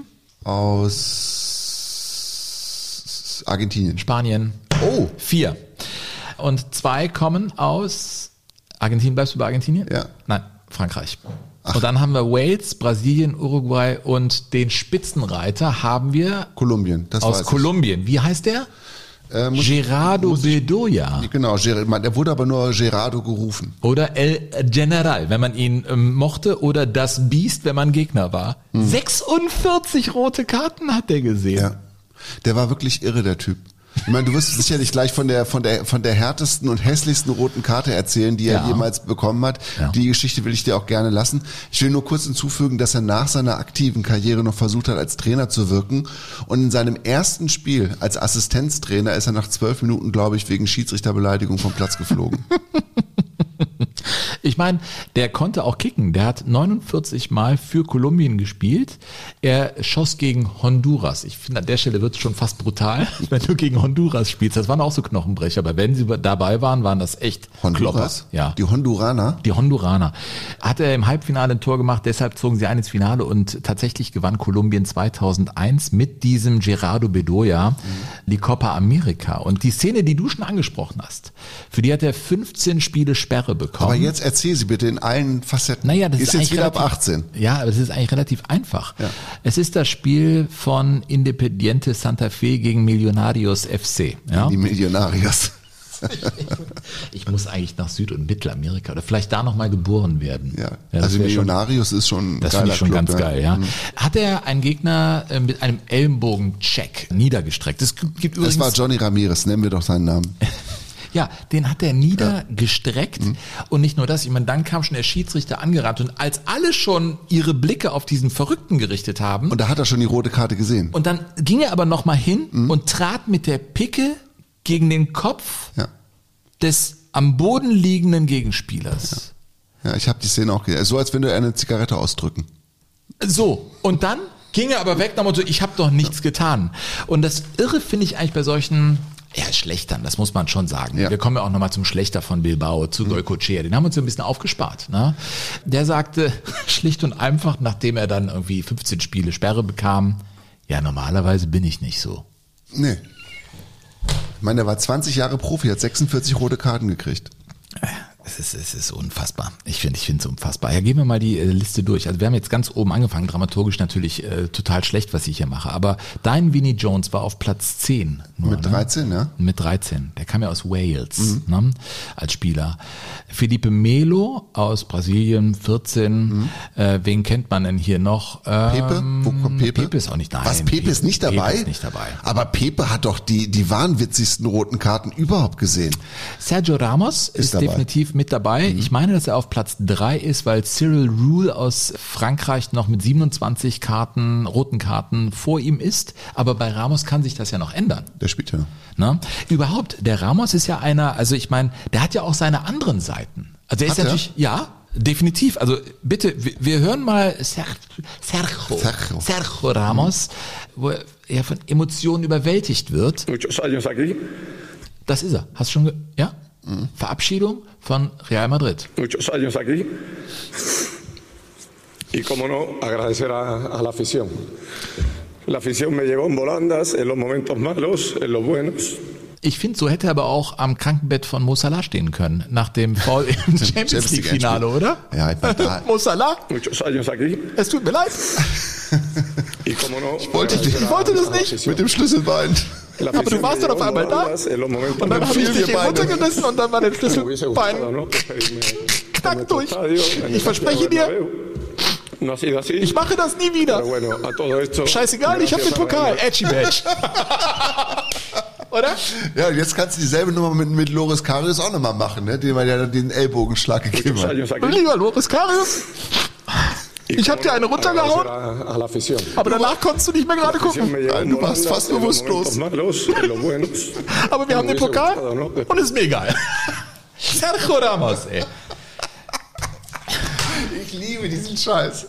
Aus Argentinien. Spanien. Oh, Vier. Und zwei kommen aus Argentinien. Bleibst du bei Argentinien? Ja. Nein, Frankreich. Und dann haben wir Wales, Brasilien, Uruguay und den Spitzenreiter haben wir Kolumbien. Das aus weiß Kolumbien. Wie heißt der? Äh, muss- Gerardo muss ich- Bedoya. ich. Genau, Ger- man- der wurde aber nur Gerardo gerufen. Oder El General, wenn man ihn ähm, mochte. Oder das Biest, wenn man Gegner war. sechsundvierzig rote Karten hat der gesehen. Ja. Der war wirklich irre, der Typ. Ich meine, du wirst sicherlich gleich von der von der von der härtesten und hässlichsten roten Karte erzählen, die er Ja. jemals bekommen hat. Ja. Die Geschichte will ich dir auch gerne lassen. Ich will nur kurz hinzufügen, dass er nach seiner aktiven Karriere noch versucht hat, als Trainer zu wirken. Und in seinem ersten Spiel als Assistenztrainer ist er nach zwölf Minuten, glaube ich, wegen Schiedsrichterbeleidigung vom Platz geflogen. Ich meine, der konnte auch kicken. Der hat neunundvierzig Mal für Kolumbien gespielt. Er schoss gegen Honduras. Ich finde, an der Stelle wird es schon fast brutal, wenn du gegen Honduras spielst. Das waren auch so Knochenbrecher. Aber wenn sie dabei waren, waren das echt Honduras? Klopper. Ja. Die Honduraner? Die Honduraner. Hat er im Halbfinale ein Tor gemacht, deshalb zogen sie ein ins Finale und tatsächlich gewann Kolumbien zweitausendeins mit diesem Gerardo Bedoya mhm. die Copa America. Und die Szene, die du schon angesprochen hast, für die hat er fünfzehn Spiele Sperre bekommen. Aber jetzt erzähl sie bitte in allen Facetten. Naja, das ist, ist jetzt eigentlich wieder ab relativ- achtzehn. Ja, aber es ist eigentlich relativ einfach. Ja. Es ist das Spiel von Independiente Santa Fe gegen Millonarios F C. Ja? Die Millionarios. Ich muss eigentlich nach Süd- und Mittelamerika oder vielleicht da nochmal geboren werden. Ja. das Also wär schon- Millionarios ist schon ein Das geiler finde ich schon Club, ganz geil, ja. Hat er einen Gegner äh, mit einem Ellenbogen-Check niedergestreckt? Es gibt übrigens, Das war Johnny Ramirez, nennen wir doch seinen Namen. ja, den hat er niedergestreckt. Und nicht nur das, ich meine, dann kam schon der Schiedsrichter angerannt und als alle schon ihre Blicke auf diesen Verrückten gerichtet haben, Und da hat er schon die rote Karte gesehen. und dann ging er aber nochmal hin und trat mit der Picke gegen den Kopf Ja. des am Boden liegenden Gegenspielers. Ja, ich habe die Szene auch gesehen. So, als wenn du eine Zigarette ausdrücken. So, und dann ging er aber weg nach dem Motto, ich habe doch nichts getan. Und das Irre finde ich eigentlich bei solchen, ja, Schlechtern, das muss man schon sagen. Ja. Wir kommen ja auch nochmal zum Schlechter von Bilbao, zu Goycochea. Den haben wir uns so ein bisschen aufgespart. Ne? Der sagte schlicht und einfach, nachdem er dann irgendwie fünfzehn Spiele Sperre bekam, ja, normalerweise bin ich nicht so. Nee. Ich meine, der war zwanzig Jahre Profi, hat sechsundvierzig rote Karten gekriegt. Es ist, es ist unfassbar. Ich finde, ich finde es unfassbar. Ja, gehen wir mal die äh, Liste durch. Also wir haben jetzt ganz oben angefangen, dramaturgisch natürlich äh, total schlecht, was ich hier mache. Aber dein Vinnie Jones war auf Platz zehn. Nur, Mit dreizehn, ja? Mit dreizehn. Der kam ja aus Wales, ne, als Spieler. Felipe Melo aus Brasilien, vierzehn. Äh, wen kennt man denn hier noch? Ähm, Pepe? Wo kommt Pepe? Pepe ist auch nicht dabei. Was, Pepe ist nicht dabei? Pepe ist nicht dabei. Aber Pepe hat doch die, die wahnwitzigsten roten Karten überhaupt gesehen. Sergio Ramos ist, dabei. definitiv mit dabei. Ich meine, dass er auf Platz drei ist, weil Cyril Roule aus Frankreich noch mit siebenundzwanzig Karten, roten Karten vor ihm ist. Aber bei Ramos kann sich das ja noch ändern. Der spielt ja noch. Ne? Überhaupt, der Ramos ist ja einer, also ich meine, der hat ja auch seine anderen Seiten. Also er ist Hat er? natürlich, ja, definitiv. Also bitte, wir, wir hören mal Ser- Sergio, Sergio. Sergio Ramos, wo er von Emotionen überwältigt wird. Muchos años aquí, Das ist er. Hast du schon, ge ja? Verabschiedung von Real Madrid. muchos años aquí. Y cómo no, agradecer a, a la afición. La afición me llevó en volandas, en los momentos malos, en los buenos. Ich finde, so hätte er aber auch am Krankenbett von Mo Salah stehen können, nach dem Foul im Champions League Finale, oder? Ja, ich meine, da, Mo Salah, Muchos años aquí. es tut mir leid. Y como no, ich wollte, agradecer ich a- wollte das a la nicht afición. mit dem Schlüsselbein. La Aber du afición warst me dann auf llevó einmal da. bandas en los momentos Und dann más habe ich fielen dich wir eben beide. runtergerissen und dann war der Me hubiese gustado, Schlüsselbein ¿no? Despedirme knack en durch. nuestro estadio, en el Ich verspreche dir, Bernabéu. No ha sido así. ich mache das nie wieder. Pero bueno, a todo esto, Scheißegal, ich habe den gracias a Pokal. Real Edgy Badge. Oder? Ja, und jetzt kannst du dieselbe Nummer mit, mit Loris Karius auch nochmal machen, ne? Dem er ja den Ellbogenschlag gegeben muchos hat. años aquí. Lieber Loris Karius, Y ich como habe dir eine no, runtergehauen, agradecer a, a la afición. aber danach konntest du nicht mehr gerade La afición gucken. me llevó Nein, du warst volando fast en los bewusstlos. momentos malos, en los buenos. Aber wir haben den Me hubiese Pokal gustado, ¿no? und ist mir egal. Sergio Ramos, ey. Ich liebe diesen Scheiß.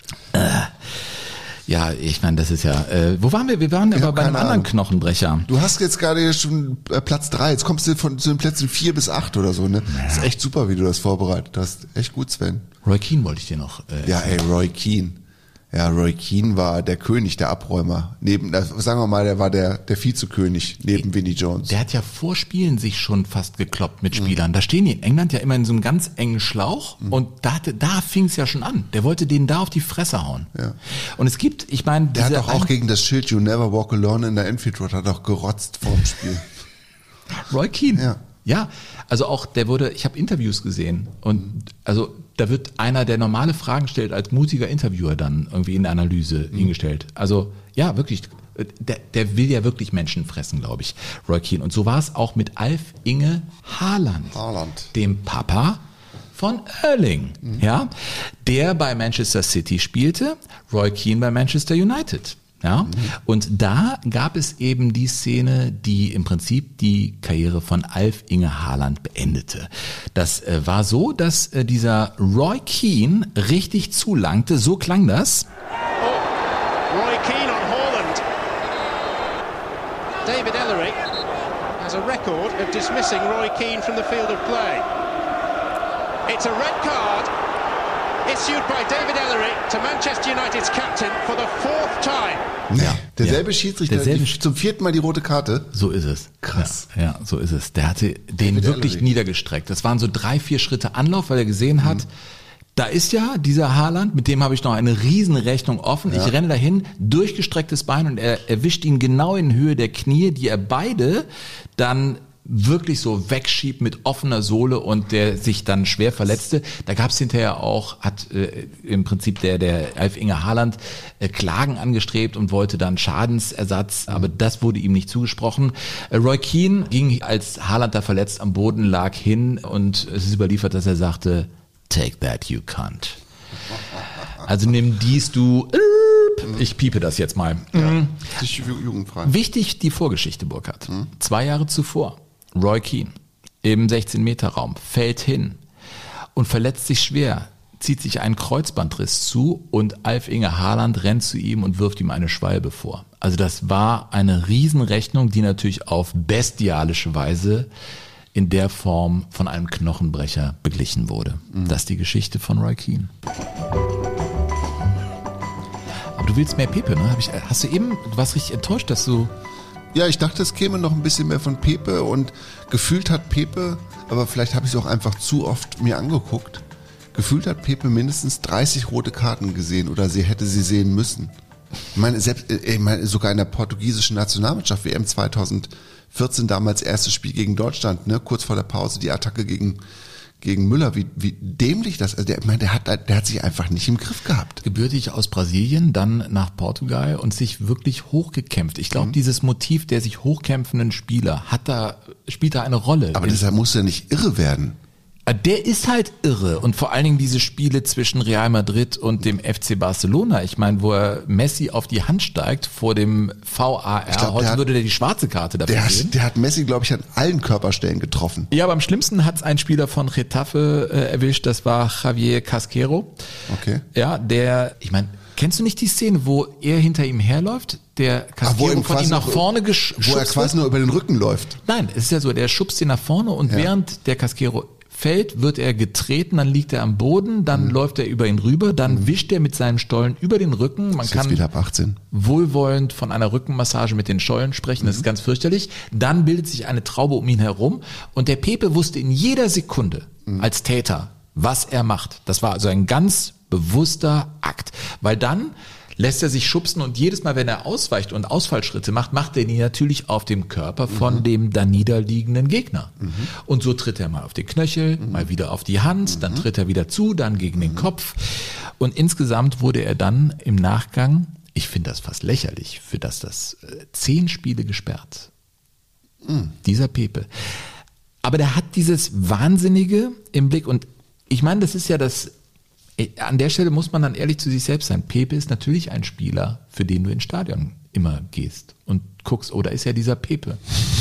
Ja, ich meine, das ist ja. Äh, wo waren wir? Wir waren aber hab bei einem keine anderen Ahnung. Knochenbrecher. Du hast jetzt gerade hier schon äh, Platz drei. Jetzt kommst du von zu den Plätzen vier bis acht oder so, ne? Das ist echt super, wie du das vorbereitet hast. Echt gut, Sven. Roy Keane wollte ich dir noch. Äh, Ja, ey, Roy Keane. Ja, Roy Keane war der König der Abräumer. Neben, äh, sagen wir mal, der war der, der Vizekönig neben Vinnie Jones. Der hat ja vor Spielen sich schon fast gekloppt mit Spielern. Da stehen die in England ja immer in so einem ganz engen Schlauch und da, hatte- da fing es ja schon an. Der wollte denen da auf die Fresse hauen. Ja. Und es gibt, ich meine, Der hat diese doch auch ein- gegen das Schild You Never Walk Alone in der Enfield Road hat doch gerotzt vor dem Spiel. Roy Keane. Ja. Ja, also auch der wurde, ich habe Interviews gesehen und also da wird einer, der normale Fragen stellt, als mutiger Interviewer dann irgendwie in der Analyse Mhm. hingestellt. Also ja, wirklich, der, der will ja wirklich Menschen fressen, glaube ich, Roy Keane. Und so war es auch mit Alf Inge Haaland, Haaland. dem Papa von Erling, ja, der bei Manchester City spielte, Roy Keane bei Manchester United. Ja, und da gab es eben die Szene, die im Prinzip die Karriere von Alf Inge Haaland beendete. Das äh, war so, dass äh, dieser Roy Keane richtig zulangte, so klang das. Roy Keane on Haaland. David Ellery has a record of dismissing Roy Keane from the field of play. It's a red card issued by David Ellery to Manchester United's captain for the fourth time. Ja, derselbe Ja. Schiedsrichter, Derselbe die, zum vierten Mal die rote Karte. So ist es. Krass. Ja, ja, so ist es. Der hatte den David wirklich Ellery. niedergestreckt. Das waren so drei, vier Schritte Anlauf, weil er gesehen hat, da ist ja dieser Haaland, mit dem habe ich noch eine Riesenrechnung offen. Ich renne dahin, durchgestrecktes Bein und er erwischt ihn genau in Höhe der Knie, die er beide dann wirklich so wegschiebt mit offener Sohle und der sich dann schwer verletzte. Da gab es hinterher auch, hat äh, im Prinzip der der Alf Inge Haaland äh, Klagen angestrebt und wollte dann Schadensersatz, aber das wurde ihm nicht zugesprochen. Äh, Roy Keane ging, als Haaland da verletzt am Boden lag, hin und es ist überliefert, dass er sagte, take that, you cunt. Also nimm dies, du. Ich piepe das jetzt mal. Ja, das ist jugendfrei. Wichtig die Vorgeschichte, Burkhard. Zwei Jahre zuvor, Roy Keane im sechzehn-Meter-Raum fällt hin und verletzt sich schwer, zieht sich einen Kreuzbandriss zu und Alf Inge Haaland rennt zu ihm und wirft ihm eine Schwalbe vor. Also das war eine Riesenrechnung, die natürlich auf bestialische Weise in der Form von einem Knochenbrecher beglichen wurde. Das ist die Geschichte von Roy Keane. Aber du willst mehr Pepe, ne? Hab ich, hast du eben, du warst richtig enttäuscht, dass du... Ja, ich dachte, es käme noch ein bisschen mehr von Pepe und gefühlt hat Pepe, aber vielleicht habe ich es auch einfach zu oft mir angeguckt, gefühlt hat Pepe mindestens dreißig rote Karten gesehen oder sie hätte sie sehen müssen. Ich meine, selbst, ich meine, sogar in der portugiesischen Nationalmannschaft W M zweitausendvierzehn, damals erstes Spiel gegen Deutschland, ne, kurz vor der Pause die Attacke gegen gegen Müller, wie, wie dämlich das, also der, ich meine, der hat, der hat sich einfach nicht im Griff gehabt. Gebürtig aus Brasilien, dann nach Portugal und sich wirklich hochgekämpft. Ich glaube, mhm. dieses Motiv der sich hochkämpfenden Spieler hat da, spielt da eine Rolle. Aber deshalb muss er nicht irre werden. Der ist halt irre und vor allen Dingen diese Spiele zwischen Real Madrid und dem F C Barcelona. Ich meine, wo er Messi auf die Hand steigt vor dem V A R. Glaub, Heute der würde der die schwarze Karte dafür der geben. hat, der hat Messi, glaube ich, an allen Körperstellen getroffen. Ja, aber am schlimmsten hat es ein Spieler von Getafe äh, erwischt. Das war Javier Casquero. Okay. Ja, der, ich meine, kennst du nicht die Szene, wo er hinter ihm herläuft? Der Casquero Ah, von ihm nach vorne geschubst Wo er quasi wird? nur über den Rücken läuft. Nein, es ist ja so, der schubst ihn nach vorne und Ja. während der Casquero fällt, wird er getreten, dann liegt er am Boden, dann mhm. läuft er über ihn rüber, dann mhm. wischt er mit seinem Stollen über den Rücken. Man das ist kann jetzt wieder ab achtzehn. Wohlwollend von einer Rückenmassage mit den Stollen sprechen, das mhm. ist ganz fürchterlich. Dann bildet sich eine Traube um ihn herum und der Pepe wusste in jeder Sekunde mhm. als Täter, was er macht. Das war also ein ganz bewusster Akt, weil dann lässt er sich schubsen und jedes Mal, wenn er ausweicht und Ausfallschritte macht, macht er die natürlich auf dem Körper von mhm. dem da niederliegenden Gegner. Mhm. Und so tritt er mal auf den Knöchel, mhm. mal wieder auf die Hand, mhm. dann tritt er wieder zu, dann gegen mhm. den Kopf. Und insgesamt wurde er dann im Nachgang, ich finde das fast lächerlich, für das das äh, zehn Spiele gesperrt. Mhm. Dieser Pepe. Aber der hat dieses Wahnsinnige im Blick und ich meine, das ist ja das. An der Stelle muss man dann ehrlich zu sich selbst sein. Pepe ist natürlich ein Spieler, für den du ins Stadion immer gehst und guckst, oh, da ist ja dieser Pepe.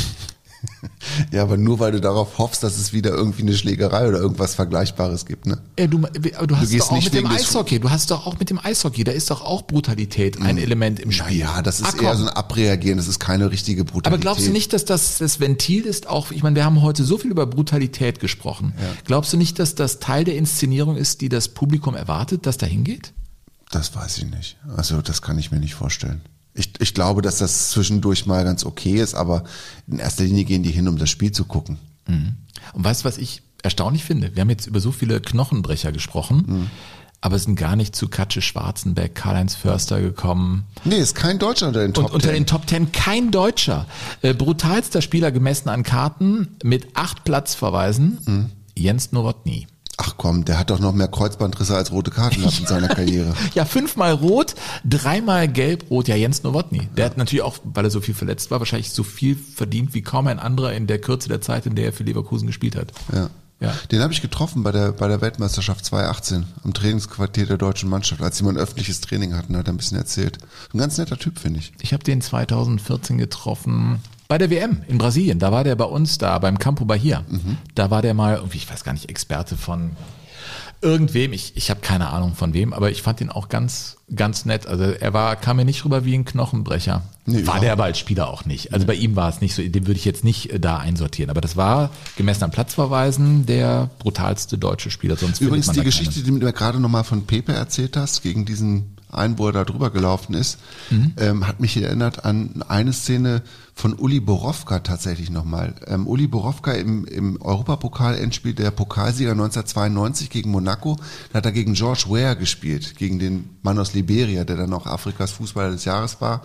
Ja, aber nur weil du darauf hoffst, dass es wieder irgendwie eine Schlägerei oder irgendwas Vergleichbares gibt, ne? Ja, du, du hast du doch auch mit dem Eishockey, du hast doch auch mit dem Eishockey, da ist doch auch Brutalität ein mhm. Element im Spiel. Ja, das ist ah, eher so ein Abreagieren, das ist keine richtige Brutalität. Aber glaubst du nicht, dass das das Ventil ist auch, ich meine, wir haben heute so viel über Brutalität gesprochen. Ja. Glaubst du nicht, dass das Teil der Inszenierung ist, die das Publikum erwartet, dass da hingeht? Das weiß ich nicht. Also das kann ich mir nicht vorstellen. Ich, ich glaube, dass das zwischendurch mal ganz okay ist, aber in erster Linie gehen die hin, um das Spiel zu gucken. Mhm. Und weißt du, was ich erstaunlich finde? Wir haben jetzt über so viele Knochenbrecher gesprochen, mhm. aber sind gar nicht zu Katsche Schwarzenbeck, Karl-Heinz Förster gekommen. Nee, ist kein Deutscher unter den Top Ten. Und unter den Top Ten kein Deutscher. Äh, brutalster Spieler gemessen an Karten mit acht Platzverweisen, mhm. Jens Nowotny. Ach komm, der hat doch noch mehr Kreuzbandrisse als rote Karten gehabt in seiner Karriere. Ja, fünfmal rot, dreimal gelb-rot. Ja, Jens Nowotny. Der ja. hat natürlich auch, weil er so viel verletzt war, wahrscheinlich so viel verdient wie kaum ein anderer in der Kürze der Zeit, in der er für Leverkusen gespielt hat. Ja. Ja. Den habe ich getroffen bei der bei der Weltmeisterschaft zwanzig achtzehn am Trainingsquartier der deutschen Mannschaft, als sie mal ein öffentliches Training hatten, hat er ein bisschen erzählt. Ein ganz netter Typ, finde ich. Ich habe den zweitausendvierzehn getroffen bei der W M in Brasilien. Da war der bei uns da beim Campo Bahia. Mhm. Da war der mal irgendwie, ich weiß gar nicht, Experte von irgendwem. Ich ich habe keine Ahnung von wem, aber ich fand ihn auch ganz ganz nett. Also er war kam mir nicht rüber wie ein Knochenbrecher. Nee, war ja. der aber als Spieler auch nicht. Also bei ihm war es nicht so, den würde ich jetzt nicht da einsortieren. Aber das war gemessen an Platzverweisen der brutalste deutsche Spieler. Sonst übrigens die Geschichte, keinen. die du mir gerade nochmal von Pepe erzählt hast, gegen diesen einen, wo er da drüber gelaufen ist, mhm. ähm, hat mich erinnert an eine Szene von Uli Borowka tatsächlich nochmal. Ähm, Uli Borowka im, im Europapokal-Endspiel der Pokalsieger neunzehnhundertzweiundneunzig gegen Monaco, da hat er gegen George Weah gespielt, gegen den Mann aus Liberia, der dann auch Afrikas Fußballer des Jahres war.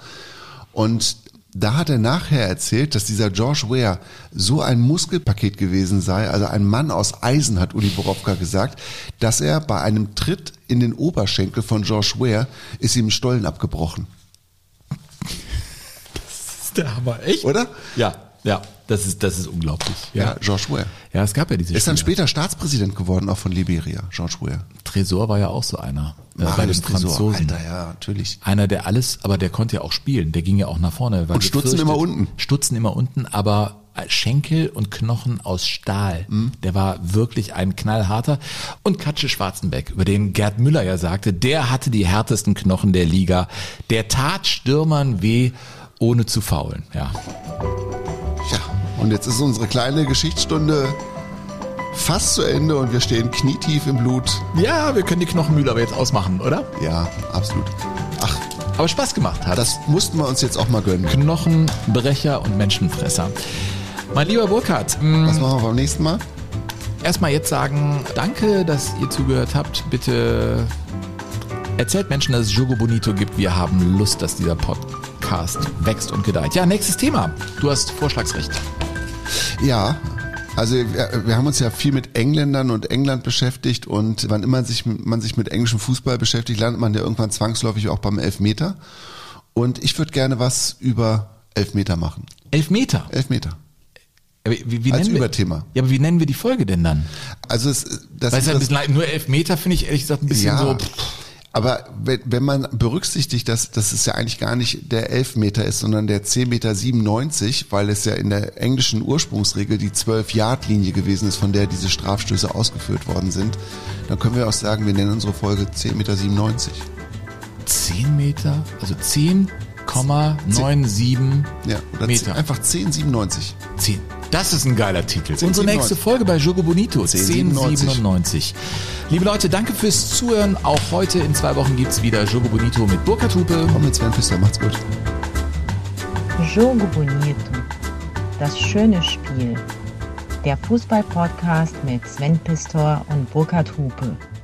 Und da hat er nachher erzählt, dass dieser George Weah so ein Muskelpaket gewesen sei, also ein Mann aus Eisen, hat Uli Borowka gesagt, dass er bei einem Tritt in den Oberschenkel von George Weah ist ihm Stollen abgebrochen. Das ist der Hammer, echt? Oder? Ja, ja, das ist, das ist unglaublich. Ja, ja George Weah. Ja, es gab ja diese Ist dann später Staatspräsident geworden, auch von Liberia, George Weah. Tresor war ja auch so einer. Äh, bei den Tresor, Franzosen. Alter, ja, natürlich. Einer, der alles, aber der konnte ja auch spielen. Der ging ja auch nach vorne. War und Stutzen immer unten. Stutzen immer unten, aber Schenkel und Knochen aus Stahl. Mhm. Der war wirklich ein knallharter. Und Katsche Schwarzenbeck, über den Gerd Müller ja sagte, der hatte die härtesten Knochen der Liga. Der tat Stürmern weh, ohne zu faulen. Ja. Ja, und jetzt ist unsere kleine Geschichtsstunde fast zu Ende und wir stehen knietief im Blut. Ja, wir können die Knochenmühle aber jetzt ausmachen, oder? Ja, absolut. Ach, aber Spaß gemacht hat. Das mussten wir uns jetzt auch mal gönnen. Knochenbrecher und Menschenfresser. Mein lieber Burkhard. Was machen wir beim nächsten Mal? Erstmal jetzt sagen, danke, dass ihr zugehört habt. Bitte erzählt Menschen, dass es Jogo Bonito gibt. Wir haben Lust, dass dieser Podcast wächst und gedeiht. Ja, nächstes Thema. Du hast Vorschlagsrecht. Ja, also wir, wir haben uns ja viel mit Engländern und England beschäftigt und wann immer sich, man sich mit englischem Fußball beschäftigt, landet man ja irgendwann zwangsläufig auch beim Elfmeter. Und ich würde gerne was über Elfmeter machen. Elfmeter? Elfmeter. Wie, wie Als nennen Überthema. Wir, ja, aber wie nennen wir die Folge denn dann? Also es, das Weißt ist du, das, nur Elfmeter finde ich ehrlich gesagt ein bisschen ja, so... Aber wenn, wenn man berücksichtigt, dass, dass es ja eigentlich gar nicht der Elfmeter ist, sondern der zehn Meter siebenundneunzig, weil es ja in der englischen Ursprungsregel die zwölf-Yard-Linie gewesen ist, von der diese Strafstöße ausgeführt worden sind, dann können wir auch sagen, wir nennen unsere Folge zehn Meter siebenundneunzig. zehn Meter? Also zehn Komma siebenundneunzig ja, oder Meter. Einfach zehn Komma siebenundneunzig. zehn. Das ist ein geiler Titel. zehn Unsere nächste siebenundneunzig. Folge bei Jogo Bonito, zehn siebenundneunzig. siebenundneunzig. Liebe Leute, danke fürs Zuhören. Auch heute in zwei Wochen gibt's wieder Jogo Bonito mit Burkhard Hupe. Und mit Sven Pister. Macht's gut. Jogo Bonito. Das schöne Spiel. Der Fußball-Podcast mit Sven Pistor und Burkhard Hupe.